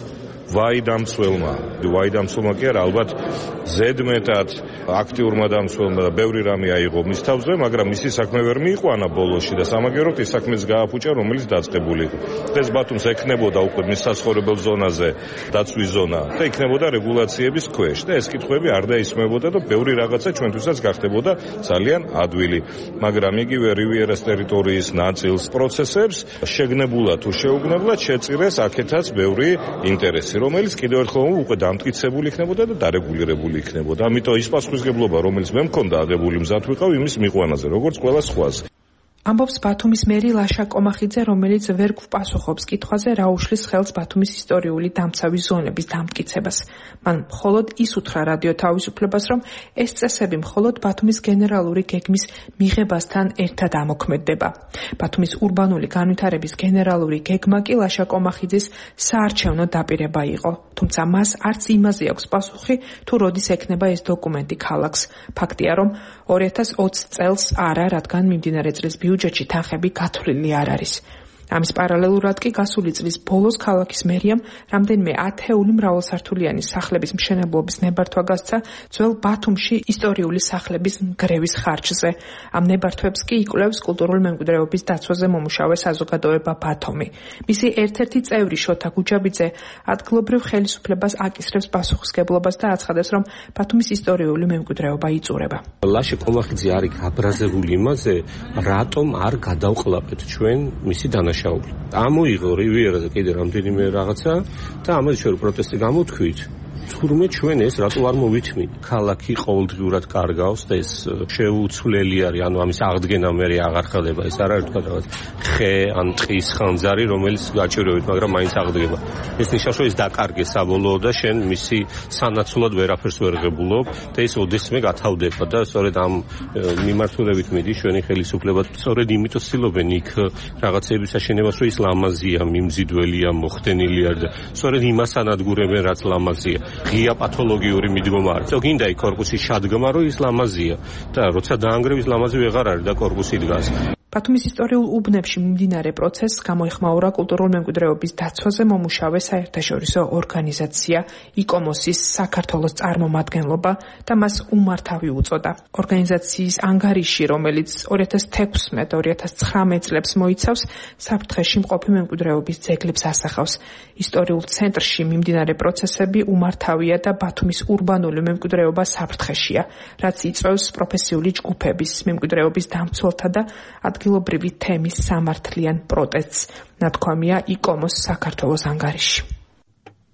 [SPEAKER 21] ვაი დამცველმა, ვაი დამცველმა კი არა, ალბათ ზედმეტად აქტიურმა დამცველმა და ბევრი რამე აიღო მის თავზე, მაგრამ მისი საქმე ვერ მიიყვანა ბოლოში და სამაგეროდ ის საქმეს გააფუჭა, რომელიც დაწყებული იყო. დღეს ბათუმს ექნებოდა უკვე მის საცხოვრებელ ზონაზე დაცვის ზონა და იქნებოდა რეგულაციების ქვეშ და ეს კითხვები არ დაისმებოდა და ბევრი რაღაცა ჩვენთვისაც გახდებოდა ძალიან ადვილი. მაგრამ იგივე რივიერას ტერიტორიის ნაწილს პროცესებს შეგნებულად თუ შეუგნებლად შეწირეს აქეთაც ბევრი ინტერესი, რომელიც კიდევ ერთხელ უკვე დამტკიცებული იქნებოდა და დარეგულირებული იქნებოდა. ამიტომ ის პასუხისმგებლობა, რომელიც მე მქონდა აგებული მზად ვიყავ იმის მიყვანაზე, როგორც ყველა სხვას.
[SPEAKER 5] ამბობს ბათუმის მერი ლაშა კომახიძე, რომელიც ვერ გვპასუხობს კითხვაზე, რა უშლის ხელს ბათუმის ისტორიული დამცავი ზონების დამტკიცებას. მან მხოლოდ ის უთხრა რადიო თავისუფლებას, რომ ეს წესები მხოლოდ ბათუმის გენერალური გეგმის მიღებასთან ერთად ამოქმედდება. ბათუმის ურბანული განვითარების გენერალური გეგმა კი ლაშა კომახიძის საარჩევნო დაპირება იყო. თუმცა მას არც იმაზე აქვს პასუხი, თუ როდის ექნება ეს დოკუმენტი ქალაქს. ფაქტია, რომ ორი ათას ოცი წელს არა, რადგან მიმდინარე წლის ბიუჯეტში თანხები გათვლილი არ არის. ამის პარალელურად კი გასული წლის ბოლოს ქალაქის მერიამ რამდენიმე ათეული მრავალსართულიანი სახლების მშენებლობის ნებართვა გასცა ძველ ბათუმში ისტორიული სახლების ნგრევის ხარჯზე. ამ ნებართვებს კი იკვლევს კულტურული მემკვიდრეობის დაცვაზე მომუშავე საზოგადოება ბათუმი. მისი ერთ-ერთი წევრი შოთა გუჯაბიძე ადგილობრივ ხელისუფლებას აკისრებს პასუხისმგებლობას და აცხადებს, რომ ბათუმის ისტორიული მემკვიდრეობა იწურება.
[SPEAKER 1] ლაშა კომახიძე არის გაბრაზებული იმაზე, რატომ არ გადავყლაპეთ ჩვენ მისი დანაშაული. ამოიღო რივიერაზე კიდე რამდენიმე რაღაცა და ამაზე ჩვენ პროტესტი გამოთქვით. თურმე ჩვენ ეს რატო არ მოვითმით? ქალაქი ყოველდღიურად კარგავს და ეს შეუცვლელი არის, ანუ ამის აღდგენა მე აღარ ხდება. ეს არ არის თქვა რაღაც ხე ან ტყის ხანძარი, რომელიც გაჭირვებით, მაგრამ მაინც აღდგება. ეს ნიშნავს, რომ ეს დაკარგეს საბოლოოდ და შენ მისი სანაცვლოდ ვერაფერს ვერ ღებულობ და ეს ოდესმე გათავდება და სწორედ ამ მიმართულებით მიდის ჩვენი ხელისუფლება. სწორედ იმიტომ ცდილობენ იქ რაღაცების აშენებას, რომ ის ლამაზია, მიმზიდველია, მოხდენილია და სწორედ იმას ანადგურებენ, რაც ლამაზია. ღია პათოლოგიური მიდგომა არის. წოგინდა იქ კორპუსი შადგმა, რომ ის ლამაზია და როცა დაანგრევის ლამაზი ვეღარ არის და კორპუსი დგას.
[SPEAKER 5] ბათუმის ისტორიულ უბნებში მიმდინარე პროცესს გამოიხმაურა კულტურული მემკვიდრეობის დაცვაზე მომუშავე საერთაშორისო ორგანიზაცია იკომოსის საქართველოს წარმომადგენლობა და მას უმართავი უწოდა. ორგანიზაციის ანგარიში, რომელიც ორი ათას თექვსმეტ ორი ათას ცხრამეტ წლებს მოიცავს, საფრთხეში მყოფი მემკვიდრეობის ძეგლებს ასახავს. ისტორიულ ცენტრში მიმდინარე პროცესები უმართავია და ბათუმის ურბანული მემკვიდრეობა საფრთხეშია, რაც იწვევს პროფესიული ჯგუფების, მემკვიდრეობის დამცველთა და ადგილობრივი თემის სამართლიან პროტესტს, ნათქვამია იკომოს საქართველოს ანგარიში.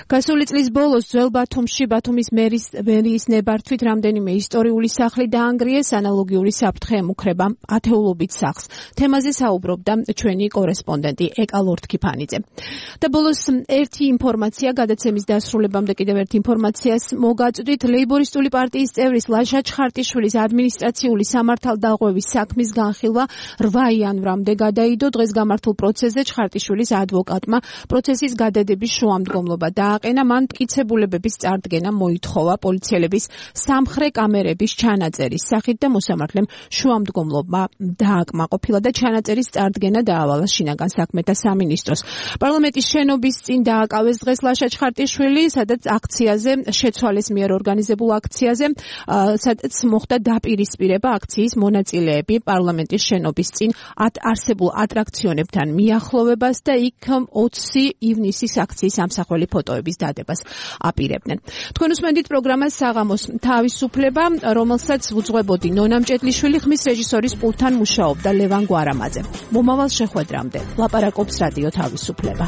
[SPEAKER 2] გასული წლის ბოლოს ძველ ბათუმში ბათუმის მერის მერიის ნებართვით რამდენიმე ისტორიული სახლი დაანგრიეს, ანალოგიური საფრთხე ემუქრება ათეულობით სახლს. თემაზე საუბრობდა ჩვენი კორესპონდენტი ეკა ლორთქიფანიძე. და ბოლოს ერთი ინფორმაცია, გადაცემის დასრულებამდე კიდევ ერთ ინფორმაციას მოგაწვდით. ლეიბორისტული პარტიის წევრის ლაშა ჩხარტიშვილის ადმინისტრაციული სამართალდაღუების საქმის განხილვა რვა იანვრამდე გადაიდო. დღეს გამართულ პროცესზე ჩხარტიშვილის ადვოკატმა პროცესის გადადების შუამდგომლობა დააყენა. მან მტკიცებულებების წარდგენა მოითხოვა პოლიციელების სამხრე კამერების ჩანაწერის სახით და მოსამართლემ შუამდგომლობა დააკმაყოფილა და ჩანაწერის წარდგენა დაავალა შინაგან საქმეთა სამინისტროს. პარლამენტის შენობის წინ დააკავეს დღეს ლაშა ჩხარტიშვილი, სადაც აქციაზე შეცვალეს მიერ ორგანიზებულ აქციაზე, სადაც მოხდა დაპირისპირება აქციის მონაწილეები პარლამენტის შენობის წინ არსებულ ატრაქციონებთან მიახლოვებას და იქ ოცი ივნისის აქციის ამსახველი ფოტოების დადებას აპირებდნენ. თქვენ უსმენთ პროგრამას საღამოს თავისუფლება, რომელსაც უძღვებოდი ნონა მჭედლიშვილი, ხმის რეჟისორის პულტთან მუშაობდა ლევან გვარამაძე. მომავალ შეხვედრამდე ლაპარაკობს რადიო თავისუფლება.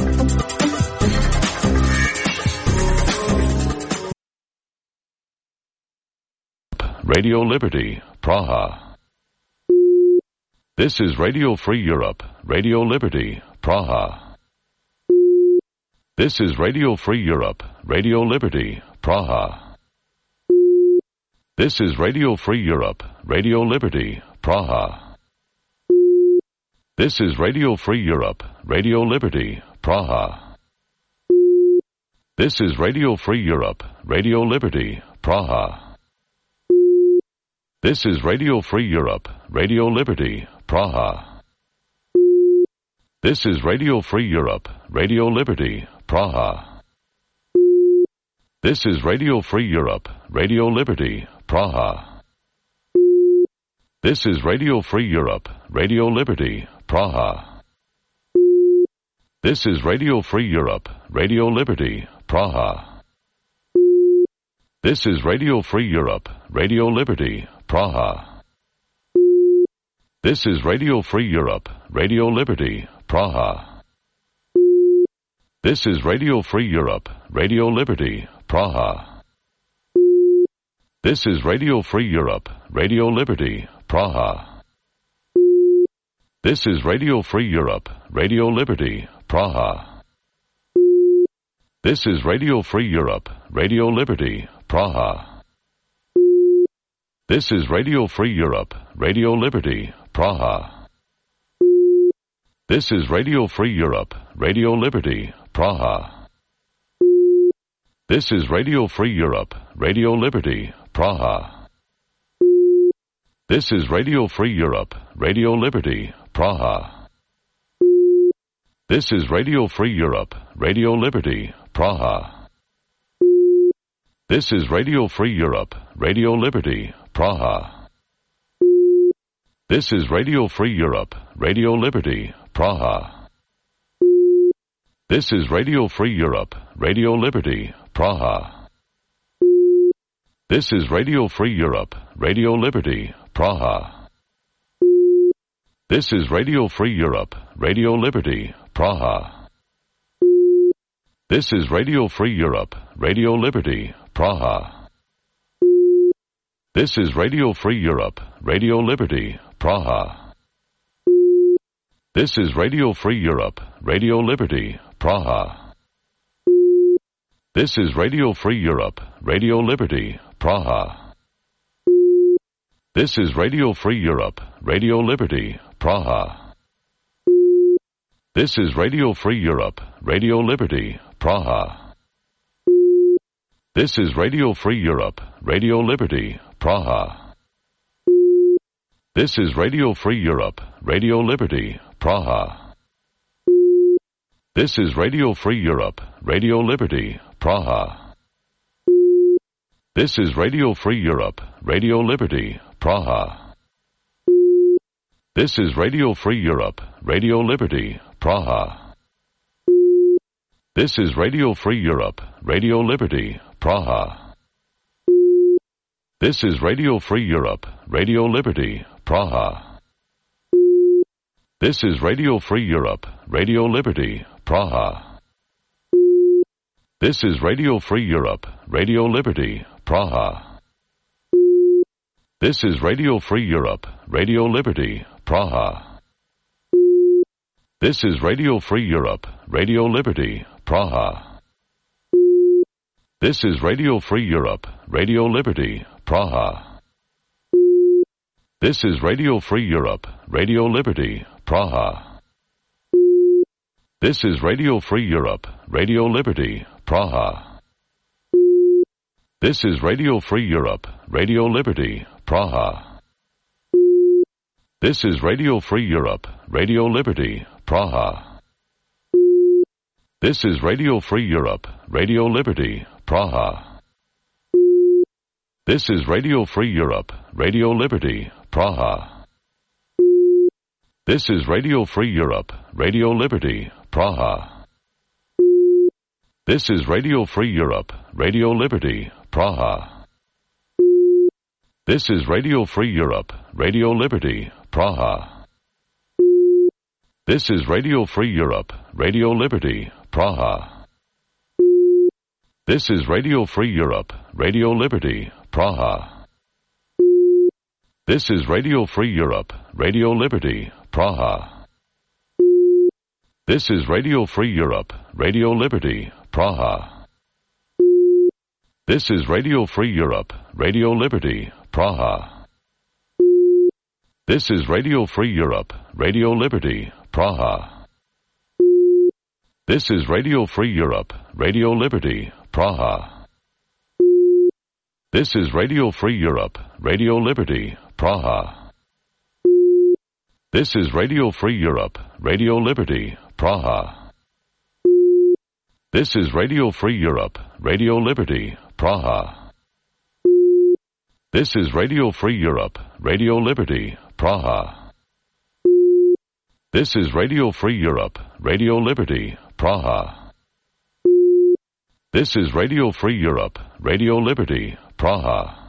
[SPEAKER 3] Radio Liberty, Praha. This is Radio Free Europe, Radio Liberty, Praha. This is Radio Free Europe, Radio Liberty, Praha. This is Radio Free Europe, Radio Liberty, Praha. This is Radio Free Europe, Radio Liberty, Praha. This is Radio Free Europe, Radio Liberty, Praha. This is Radio Free Europe, Radio Liberty, Praha. This is Radio Free Europe, Radio Liberty, Praha. This is Radio Free Europe, Radio Liberty, Praha. This is Radio Free Europe, Radio Liberty, Praha. This is Radio Free Europe, Radio Liberty, Praha. This is Radio Free Europe, Radio Liberty, Praha. This is Radio Free Europe, Radio Liberty, Praha. This is Radio Free Europe, Radio Liberty, Praha. This is Radio Free Europe, Radio Liberty, Praha. This is Radio Free Europe, Radio Liberty, Praha. This is Radio Free Europe, Radio Liberty, Praha. This is Radio Free Europe, Radio Liberty, Praha. This is Radio Free Europe, Radio Liberty, Praha. This is Radio Free Europe, Radio Liberty, Praha. This is Radio Free Europe, Radio Liberty, Praha. This is Radio Free Europe, Radio Liberty, Praha. This is Radio Free Europe, Radio Liberty, Praha. This is Radio Free Europe, Radio Liberty, Praha. This is Radio Free Europe, Radio Liberty, Praha. This is Radio Free Europe, Radio Liberty, Praha. This is Radio Free Europe, Radio Liberty, Praha. This is Radio Free Europe, Radio Liberty, Praha. This is Radio Free Europe, Radio Liberty, Praha. This is Radio Free Europe, Radio Liberty, Praha. This is Radio Free Europe, Radio Liberty, Praha. This is Radio Free Europe, Radio Liberty, Praha. This is Radio Free Europe, Radio Liberty, Praha. This is Radio Free Europe, Radio Liberty, Praha. This is Radio Free Europe, Radio Liberty, Praha. This is Radio Free Europe, Radio Liberty, Praha. This is Radio Free Europe, Radio Liberty, Praha. This is Radio Free Europe, Radio Liberty, Praha. This is Radio Free Europe, Radio Liberty, Praha. This is Radio Free Europe, Radio Liberty, Praha. This is Radio Free Europe, Radio Liberty, Praha. This is Radio Free Europe, Radio Liberty, Praha. This is Radio Free Europe, Radio Liberty, Praha. This is Radio Free Europe, Radio Liberty, Praha. This is Radio Free Europe, Radio Liberty, Praha. This is Radio Free Europe, Radio Liberty, Praha. This is Radio Free Europe, Radio Liberty, Praha. This is Radio Free Europe, Radio Liberty, Praha. This is Radio Free Europe, Radio Liberty, Praha. This is Radio Free Europe, Radio Liberty, Praha. This is Radio Free Europe, Radio Liberty, Praha. This is Radio Free Europe, Radio Liberty, Praha. This is Radio Free Europe, Radio Liberty, Praha. This is Radio Free Europe, Radio Liberty, Praha. This is Radio Free Europe, Radio Liberty, Praha. This is Radio Free Europe, Radio Liberty, Praha. This is Radio Free Europe, Radio Liberty, Praha. This is Radio Free Europe, Radio Liberty, Praha. This is Radio Free Europe, Radio Liberty, Praha. This is Radio Free Europe, Radio Liberty, Praha. This is Radio Free Europe, Radio Liberty, Praha. This is Radio Free Europe, Radio Liberty, Praha. This is Radio Free Europe, Radio Liberty, Praha. This is Radio Free Europe, Radio Liberty, Praha. This is Radio Free Europe, Radio Liberty, Praha. This is Radio Free Europe, Radio Liberty, Praha. This is Radio Free Europe, Radio Liberty, Praha.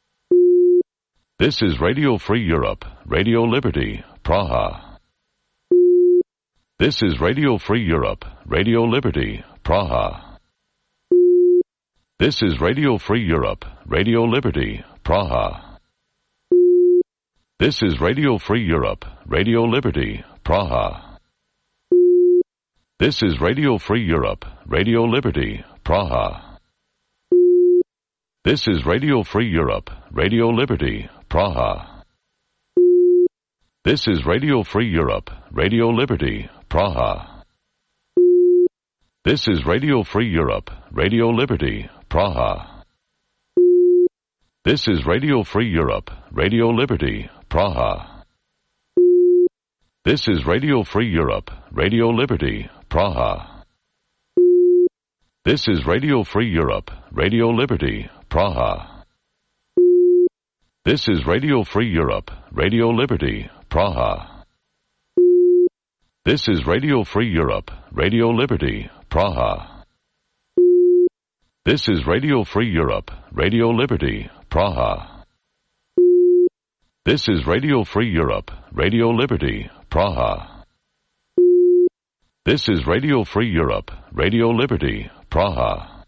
[SPEAKER 3] This is Radio Free Europe, Radio Liberty, Praha. This is Radio Free Europe, Radio Liberty, Praha. This is Radio Free Europe, Radio Liberty, Praha. This is Radio Free Europe, Radio Liberty, Praha. This is Radio Free Europe, Radio Liberty, Praha. This is Radio Free Europe, Radio Liberty, Praha. This is Radio Free Europe, Radio Liberty, Praha. This is Radio Free Europe, Radio Liberty, Praha. This is Radio Free Europe, Radio Liberty, Praha. This is Radio Free Europe, Radio Liberty, Praha. This is Radio Free Europe, Radio Liberty, Praha. This is Radio Free Europe, Radio Liberty, Praha. This is Radio Free Europe, Radio Liberty, Praha. This is Radio Free Europe, Radio Liberty, Praha. This is Radio Free Europe, Radio Liberty, Praha. This is Radio Free Europe, Radio Liberty, Praha.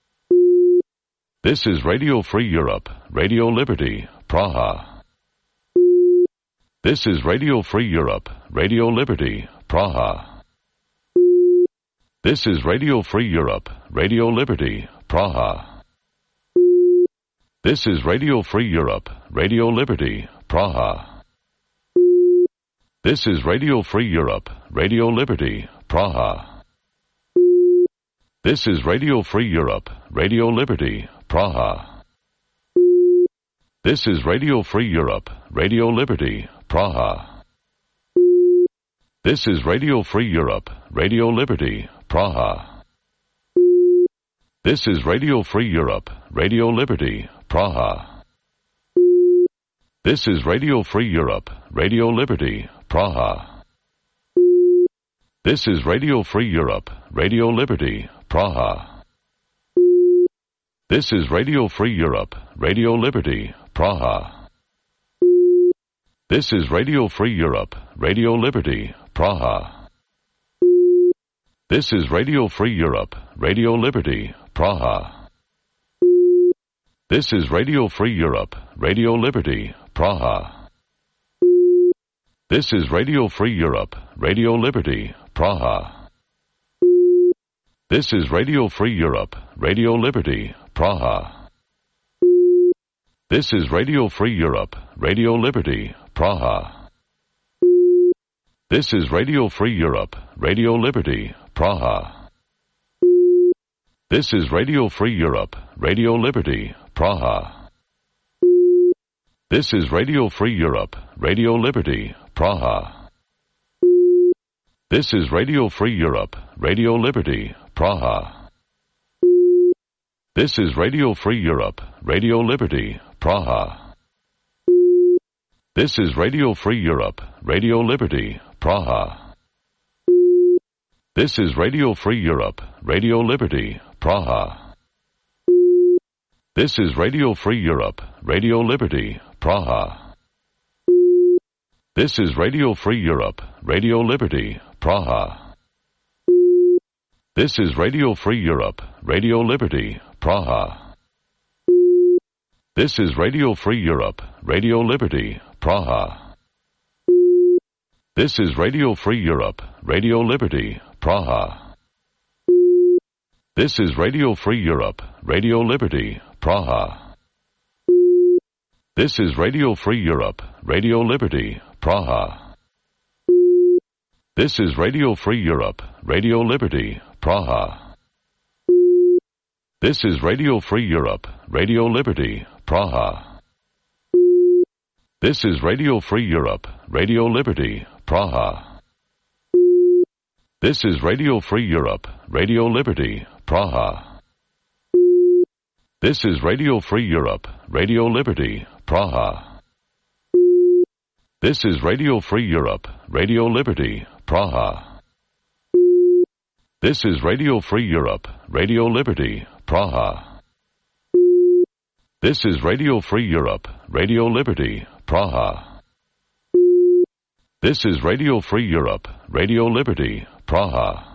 [SPEAKER 3] This is Radio Free Europe, Radio Liberty, Praha. This is Radio Free Europe, Radio Liberty, Praha. This is Radio Free Europe, Radio Liberty, Praha. This is Radio Free Europe, Radio Liberty, Praha. This is Radio Free Europe, Radio Liberty, Praha. This is Radio Free Europe, Radio Liberty, Praha. This is Radio Free Europe, Radio Liberty, Praha. This is Radio Free Europe, Radio Liberty, Praha. This is Radio Free Europe, Radio Liberty, Praha. This is Radio Free Europe, Radio Liberty, Praha. This is Radio Free Europe, Radio Liberty, Praha. This is Radio Free Europe, Radio Liberty, Praha. This is Radio Free Europe, Radio Liberty, Praha. This is Radio Free Europe, Radio Liberty, Praha. This is Radio Free Europe, Radio Liberty, Praha. This is Radio Free Europe, Radio Liberty, Praha. This is Radio Free Europe, Radio Liberty, Praha. This is Radio Free Europe, Radio Liberty, Praha. This is Radio Free Europe, Radio Liberty, Praha. This is Radio Free Europe, Radio Liberty, Praha. This is Radio Free Europe, Radio Liberty, Praha. This is Radio Free Europe, Radio Liberty, Praha. This is Radio Free Europe, Radio Liberty, Praha. This is Radio Free Europe, Radio Liberty, Praha. This is Radio Free Europe, Radio Liberty, Praha. This is Radio Free Europe, Radio Liberty, Praha. This is Radio Free Europe, Radio Liberty, Praha. This is Radio Free Europe, Radio Liberty, Praha. This is Radio Free Europe, Radio Liberty, Praha. This is Radio Free Europe, Radio Liberty, Praha. This is Radio Free Europe, Radio Liberty, Praha. This is Radio Free Europe, Radio Liberty, Praha. This is Radio Free Europe, Radio Liberty, Praha. This is Radio Free Europe, Radio Liberty, Praha. This is Radio Free Europe, Radio Liberty, Praha. This is Radio Free Europe, Radio Liberty, Praha. This is Radio Free Europe, Radio Liberty, Praha. This is Radio Free Europe, Radio Liberty, Praha. This is Radio Free Europe, Radio Liberty, Praha. This is Radio Free Europe, Radio Liberty, Praha. This is Radio Free Europe, Radio Liberty, Praha.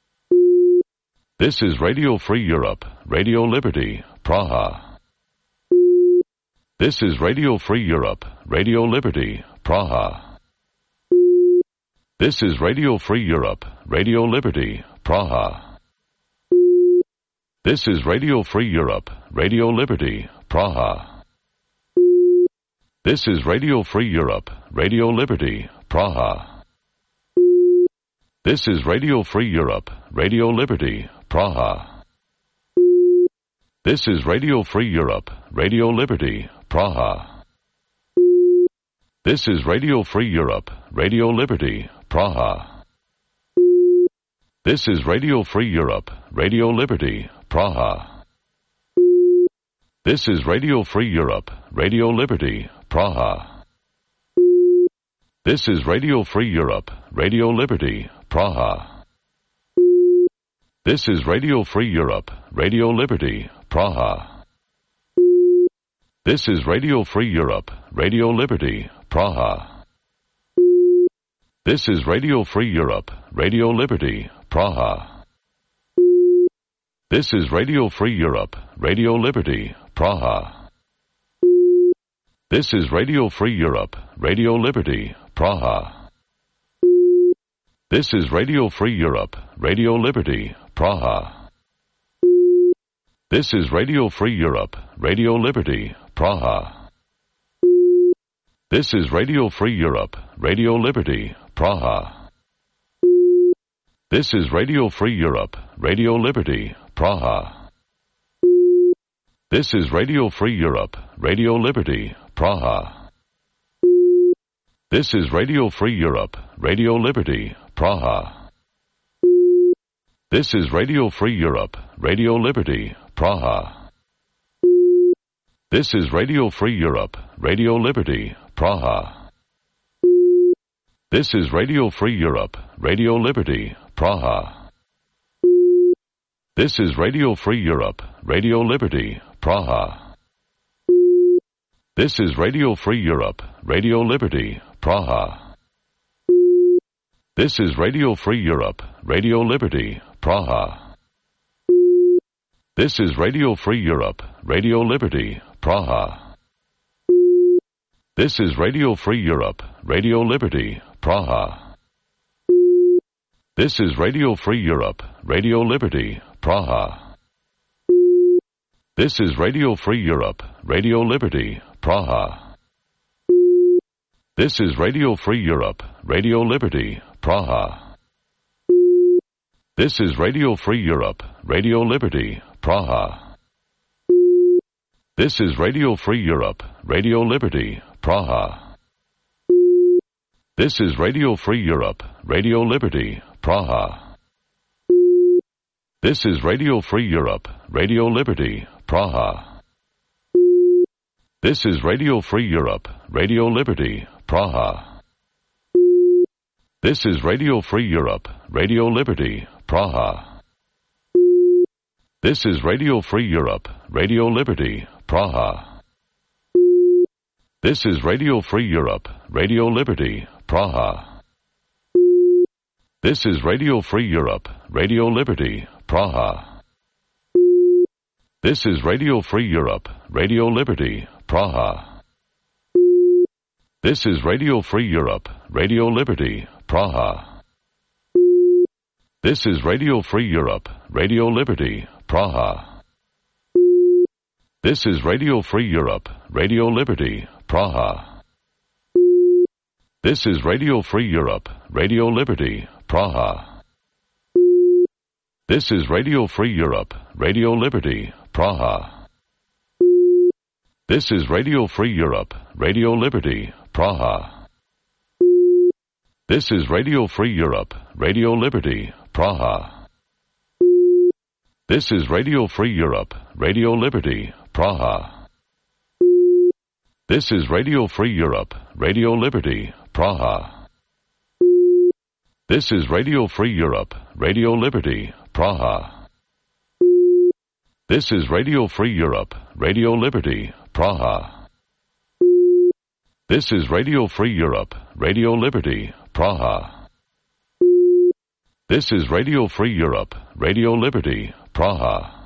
[SPEAKER 3] This is Radio Free Europe, Radio Liberty, Praha. This is Radio Free Europe, Radio Liberty, Praha. This is Radio Free Europe, Radio Liberty, Praha. This is Radio Free Europe, Radio Liberty, Praha. This is Radio Free Europe, Radio Liberty, Praha. This is Radio Free Europe, Radio Liberty, Praha. This is Radio Free Europe, Radio Liberty, Praha. This is Radio Free Europe, Radio Liberty, Praha. This is Radio Free Europe, Radio Liberty, Praha. This is Radio Free Europe, Radio Liberty, Praha. This is Radio Free Europe, Radio Liberty, Praha. This is Radio Free Europe, Radio Liberty, Praha. This is Radio Free Europe, Radio Liberty, Praha. This is Radio Free Europe, Radio Liberty, Praha. This is Radio Free Europe, Radio Liberty, Praha. This is Radio Free Europe, Radio Liberty, Praha. This is Radio Free Europe, Radio Liberty, Praha. This is Radio Free Europe, Radio Liberty, Praha. This is Radio Free Europe, Radio Liberty, Praha. This is Radio Free Europe, Radio Liberty, Praha. This is Radio Free Europe, Radio Liberty, Praha. This is Radio Free Europe, Radio Liberty, Praha. This is Radio Free Europe, Radio Liberty, Praha. This is Radio Free Europe, Radio Liberty, Praha. This is Radio Free Europe, Radio Liberty, Praha. This is Radio Free Europe, Radio Liberty, Praha. This is Radio Free Europe, Radio Liberty, Praha. This is Radio Free Europe, Radio Liberty, Praha. This is Radio Free Europe, Radio Liberty, Praha. This is Radio Free Europe, Radio Liberty, Praha. This is Radio Free Europe, Radio Liberty, Praha. This is Radio Free Europe, Radio Liberty, Praha. This is Radio Free Europe, Radio Liberty, Praha. This is Radio Free Europe, Radio Liberty, Praha. This is Radio Free Europe, Radio Liberty, Praha. This is Radio Free Europe, Radio Liberty, Praha. This is Radio Free Europe, Radio Liberty, Praha. This is Radio Free Europe, Radio Liberty, Praha. This is Radio Free Europe, Radio Liberty, Praha. This is Radio Free Europe, Radio Liberty, Praha. This is Radio Free Europe, Radio Liberty, Praha. This is Radio Free Europe, Radio Liberty, Praha. This is Radio Free Europe, Radio Liberty, Praha. This is Radio Free Europe, Radio Liberty, Praha. This is Radio Free Europe, Radio Liberty, Praha. This is Radio Free Europe, Radio Liberty, Praha. This is Radio Free Europe, Radio Liberty, Praha. This is Radio Free Europe, Radio Liberty, Praha. This is Radio Free Europe, Radio Liberty, Praha. This is Radio Free Europe, Radio Liberty, Praha. This is Radio Free Europe, Radio Liberty, Praha. This is Radio Free Europe, Radio Liberty, Praha. This is Radio Free Europe, Radio Liberty, Praha. This is Radio Free Europe, Radio Liberty, Praha. This is Radio Free Europe, Radio Liberty, Praha. This is Radio Free Europe, Radio Liberty, Praha.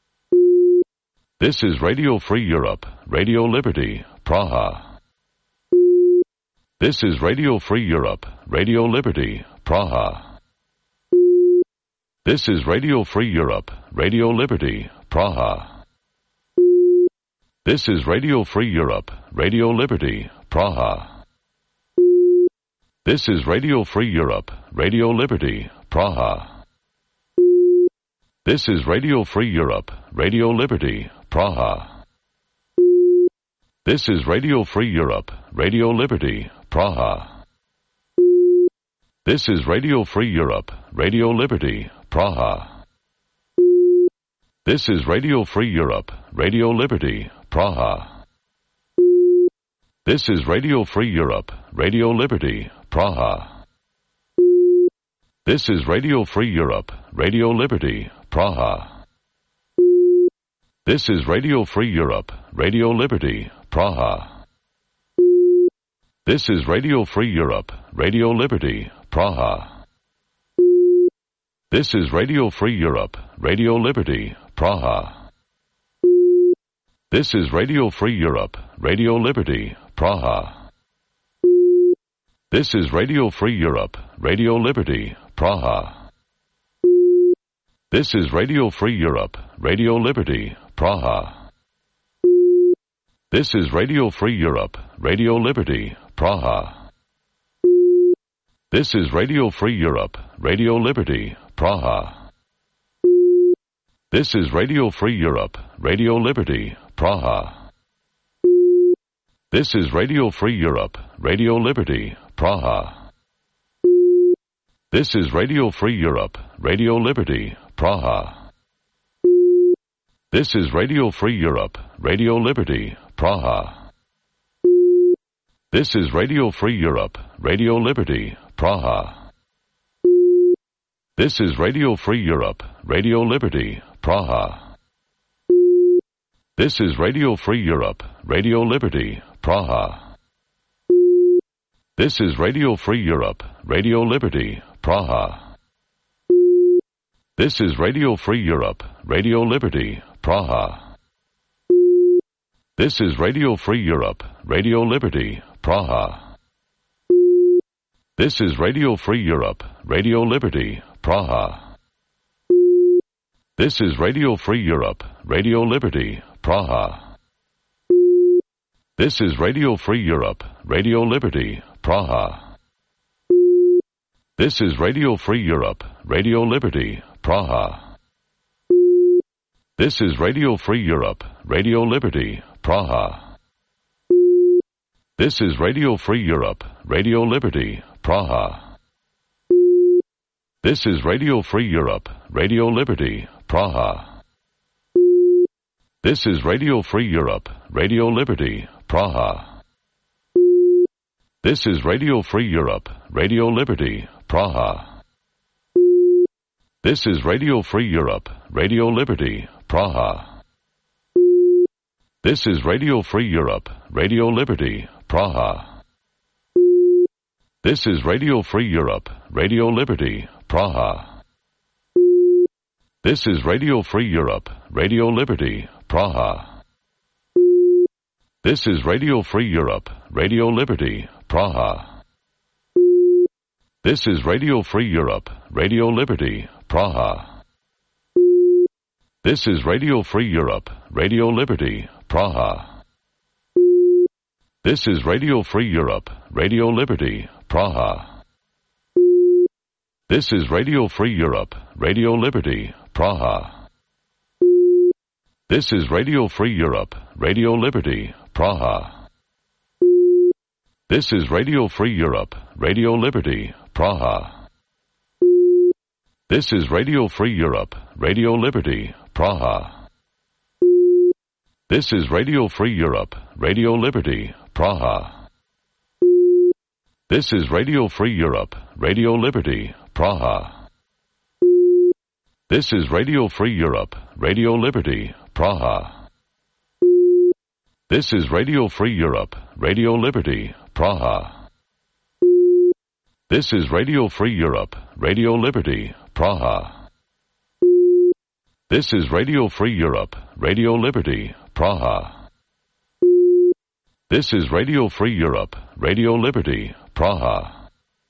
[SPEAKER 3] This is Radio Free Europe, Radio Liberty, Praha. This is Radio Free Europe, Radio Liberty, Praha. This is Radio Free Europe, Radio Liberty, Praha. This is Radio Free Europe, Radio Liberty, Praha. This is Radio Free Europe, Radio Liberty, Praha. This is Radio Free Europe, Radio Liberty, Praha. This is Radio Free Europe, Radio Liberty, Praha. This is Radio Free Europe, Radio Liberty, Praha. This is Radio Free Europe, Radio Liberty, Praha. This is Radio Free Europe, Radio Liberty, Praha. This is Radio Free Europe, Radio Liberty, Praha. This is Radio Free Europe, Radio Liberty, Praha. This is Radio Free Europe, Radio Liberty, Praha. This is Radio Free Europe, Radio Liberty, Praha. This is Radio Free Europe, Radio Liberty, Praha. This is Radio Free Europe, Radio Liberty, Praha. This is Radio Free Europe, Radio Liberty, Praha. This is Radio Free Europe, Radio Liberty, Praha. This is Radio Free Europe, Radio Liberty, Praha. This is Radio Free Europe, Radio Liberty, Praha. This is Radio Free Europe, Radio Liberty, Praha. This is Radio Free Europe, Radio Liberty, Praha. This is Radio Free Europe, Radio Liberty, Praha. This is Radio Free Europe, Radio Liberty, Praha. This is Radio Free Europe, Radio Liberty, Praha. This is Radio Free Europe, Radio Liberty, Praha. This is Radio Free Europe, Radio Liberty, Praha. This is Radio Free Europe, Radio Liberty, Praha. This is Radio Free Europe, Radio Liberty, Praha. This is Radio Free Europe, Radio Liberty, Praha. This is Radio Free Europe, Radio Liberty, Praha. This is Radio Free Europe, Radio Liberty, Praha. This is Radio Free Europe, Radio Liberty, Praha. This is Radio Free Europe, Radio Liberty, Praha. This is Radio Free Europe, Radio Liberty, Praha. This is Radio Free Europe, Radio Liberty, Praha. This is Radio Free Europe, Radio Liberty, Praha. This is Radio Free Europe, Radio Liberty, Praha. This is Radio Free Europe, Radio Liberty, Praha. This is Radio Free Europe, Radio Liberty, Praha. This is Radio Free Europe, Radio Liberty, Praha. This is Radio Free Europe, Radio Liberty, Praha. This is Radio Free Europe, Radio Liberty, Praha. This is Radio Free Europe, Radio Liberty, Praha. This is Radio Free Europe, Radio Liberty, Praha. This is Radio Free Europe, Radio Liberty, Praha. This is Radio Free Europe, Radio Liberty, Praha. This is Radio Free Europe, Radio Liberty, Praha. This is Radio Free Europe, Radio Liberty, Praha. This is Radio Free Europe, Radio Liberty, Praha. This is Radio Free Europe, Radio Liberty, Praha. This is Radio Free Europe, Radio Liberty, Praha. This is Radio Free Europe, Radio Liberty, Praha. This is Radio Free Europe, Radio Liberty, Praha. This is Radio Free Europe, Radio Liberty, Praha. This is Radio Free Europe, Radio Liberty, Praha. This is Radio Free Europe, Radio Liberty, Praha.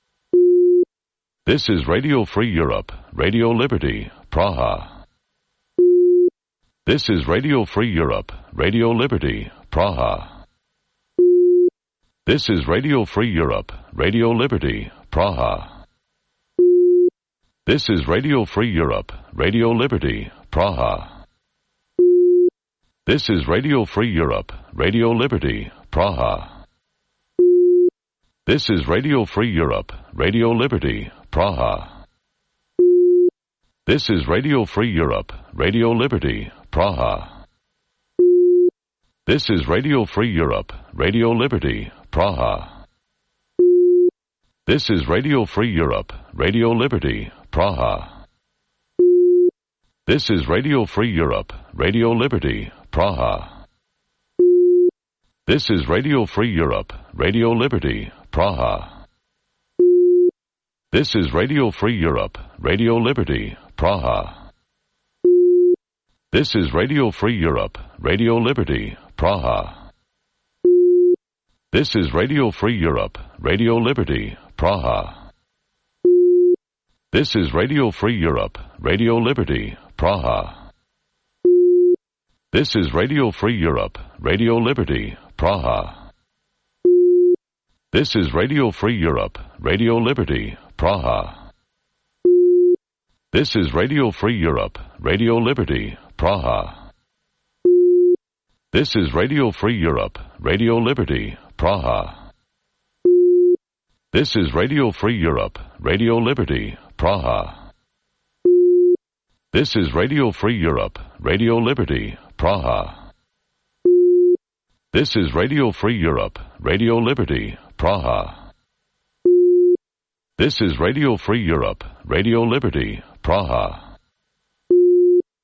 [SPEAKER 3] This is Radio Free Europe, Radio Liberty, Praha. This is Radio Free Europe, Radio Liberty, Praha. This is Radio Free Europe, Radio Liberty, Praha. This is Radio Free Europe, Radio Liberty, Praha. This is Radio Free Europe, Radio Liberty, Praha. This is Radio Free Europe, Radio Liberty, Praha. This is Radio Free Europe, Radio Liberty, Praha. This is Radio Free Europe, Radio Liberty, Praha. This is Radio Free Europe, Radio Liberty, Praha. This is Radio Free Europe, Radio Liberty, Praha. This is Radio Free Europe, Radio Liberty, Praha. This is Radio Free Europe, Radio Liberty, Praha. This is Radio Free Europe, Radio Liberty, Praha. This is Radio Free Europe, Radio Liberty, Praha. This is Radio Free Europe, Radio Liberty, Praha. This is Radio Free Europe, Radio Liberty, Praha. This is Radio Free Europe, Radio Liberty, Praha. This is Radio Free Europe, Radio Liberty, Praha. This is Radio Free Europe, Radio Liberty, Praha. This is Radio Free Europe, Radio Liberty, Praha. This is Radio Free Europe, Radio Liberty, Praha. This is Radio Free Europe, Radio Liberty, Praha. This is Radio Free Europe, Radio Liberty, Praha.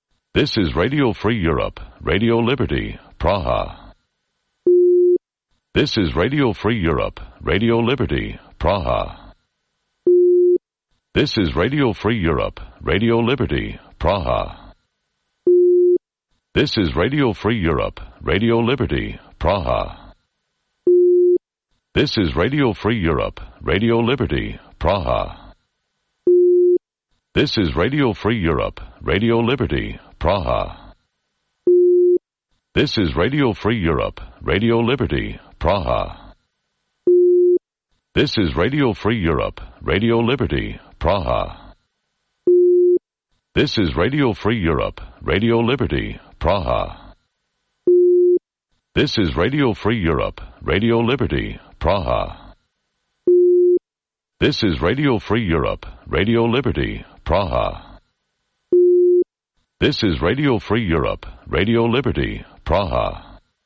[SPEAKER 3] This is Radio Free Europe, Radio Liberty, Praha. This is Radio Free Europe, Radio Liberty, Praha. This is Radio Free Europe, Radio Liberty, Praha. This is Radio Free Europe, Radio Liberty, Praha. This is Radio Free Europe, Radio Liberty, Praha. This is Radio Free Europe, Radio Liberty, Praha. This is Radio Free Europe, Radio Liberty, Praha. This is Radio Free Europe, Radio Liberty, Praha. This is Radio Free Europe, Radio Liberty, Praha. This is Radio Free Europe, Radio Liberty, Praha. This is Radio Free Europe, Radio Liberty, Praha. This is Radio Free Europe, Radio Liberty, Praha.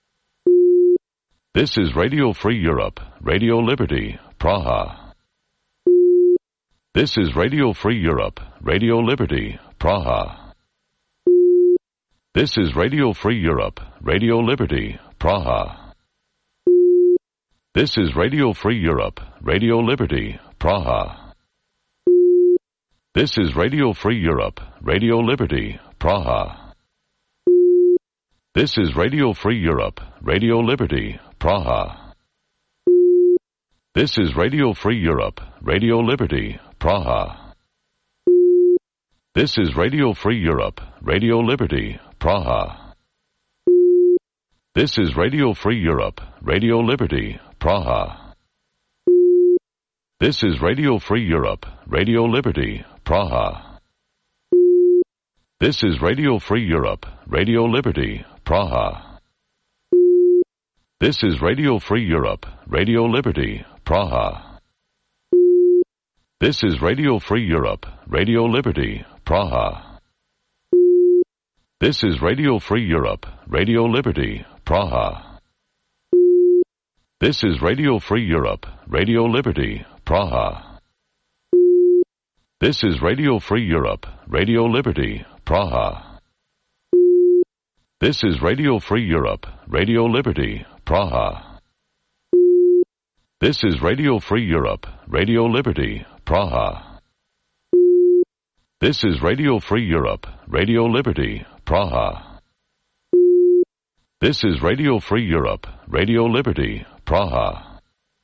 [SPEAKER 3] This is Radio Free Europe, Radio Liberty, Praha. This is Radio Free Europe, Radio Liberty, Praha. This is Radio Free Europe, Radio Liberty, Praha. This is Radio Free Europe, Radio Liberty, Praha. This is Radio Free Europe, Radio Liberty, Praha. This is Radio Free Europe, Radio Liberty, Praha. This is Radio Free Europe, Radio Liberty, Praha. This is Radio Free Europe, Radio Liberty, Praha. This is Radio Free Europe, Radio Liberty, Praha. This is Radio Free Europe, Radio Liberty, Praha. This is Radio Free Europe, Radio Liberty, Praha. This is Radio Free Europe, Radio Liberty, Praha. This is Radio Free Europe, Radio Liberty, Praha. This is Radio Free Europe, Radio Liberty, Praha. This is Radio Free Europe, Radio Liberty, Praha. This is Radio Free Europe, Radio Liberty, Praha. This is Radio Free Europe, Radio Liberty, Praha. This is Radio Free Europe, Radio Liberty, Praha. This is Radio Free Europe, Radio Liberty, Praha. This is Radio Free Europe, Radio Liberty, Praha.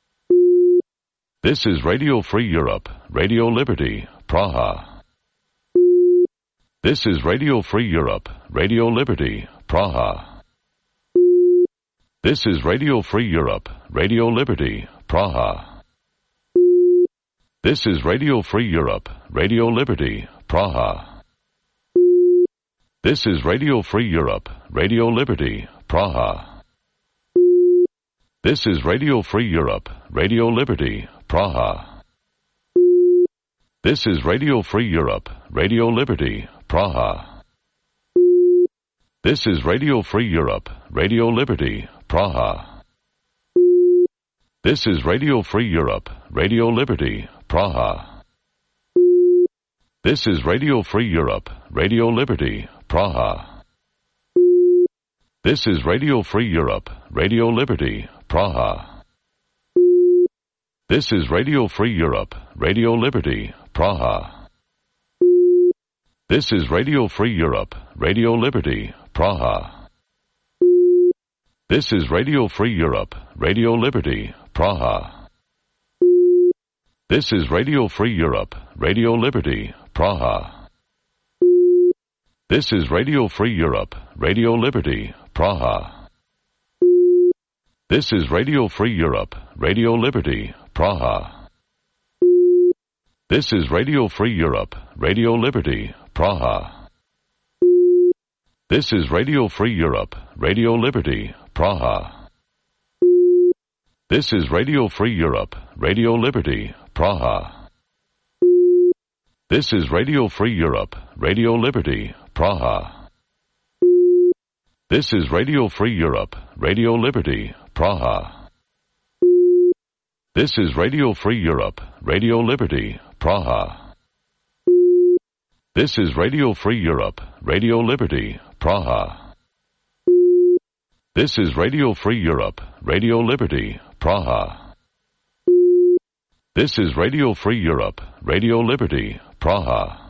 [SPEAKER 3] This is Radio Free Europe, Radio Liberty, Praha. This is Radio Free Europe, Radio Liberty, Praha. This is Radio Free Europe, Radio Liberty, Praha. This is Radio Free Europe, Radio Liberty, Praha. This is Radio Free Europe, Radio Liberty, Praha. This is Radio Free Europe, Radio Liberty, Praha. This is Radio Free Europe, Radio Liberty, Praha. This is Radio Free Europe, Radio Liberty, Praha. This is Radio Free Europe, Radio Liberty, Praha. This is Radio Free Europe, Radio Liberty, Praha. This is Radio Free Europe, Radio Liberty, Praha. This is Radio Free Europe, Radio Liberty, Praha. This is Radio Free Europe, Radio Liberty, Praha. This is Radio Free Europe, Radio Liberty, Praha. This is Radio Free Europe, Radio Liberty, Praha. This is Radio Free Europe, Radio Liberty, Praha. This is Radio Free Europe, Radio Liberty, Praha. This is Radio Free Europe, Radio Liberty, Praha. This is Radio Free Europe, Radio Liberty, Praha. This is Radio Free Europe, Radio Liberty, Praha. This is Radio Free Europe, Radio Liberty, Praha. This is Radio Free Europe, Radio Liberty, Praha. This is Radio Free Europe, Radio Liberty, Praha. This is Radio Free Europe, Radio Liberty, Praha. This is Radio Free Europe, Radio Liberty, Praha. This is Radio Free Europe, Radio Liberty, Praha.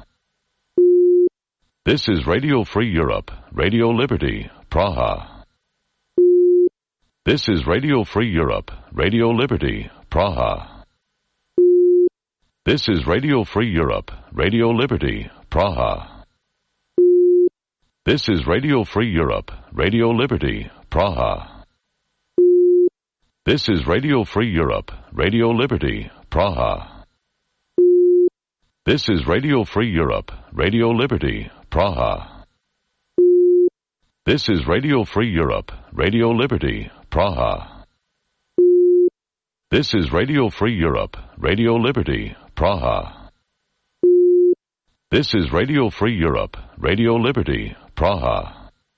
[SPEAKER 3] This is Radio Free Europe, Radio Liberty, Praha. This is Radio Free Europe, Radio Liberty, Praha. This is Radio Free Europe, Radio Liberty, Praha. This is Radio Free Europe, Radio Liberty, Praha. This is Radio Free Europe, Radio Liberty, Praha. This is Radio Free Europe, Radio Liberty, Praha. This is Radio Free Europe, Radio Liberty, Praha. This is Radio Free Europe, Radio Liberty, Praha. This is Radio Free Europe, Radio Liberty, Praha.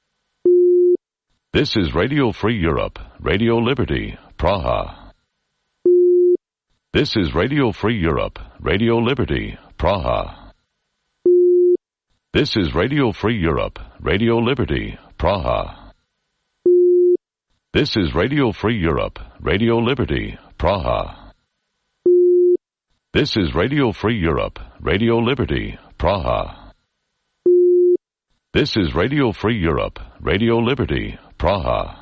[SPEAKER 3] This is Radio Free Europe, Radio Liberty, Praha. This is Radio Free Europe, Radio Liberty, Praha. This is Radio Free Europe, Radio Liberty, Praha. This is Radio Free Europe, Radio Liberty, Praha. This is Radio Free Europe, Radio Liberty, Praha. This is Radio Free Europe, Radio Liberty, Praha.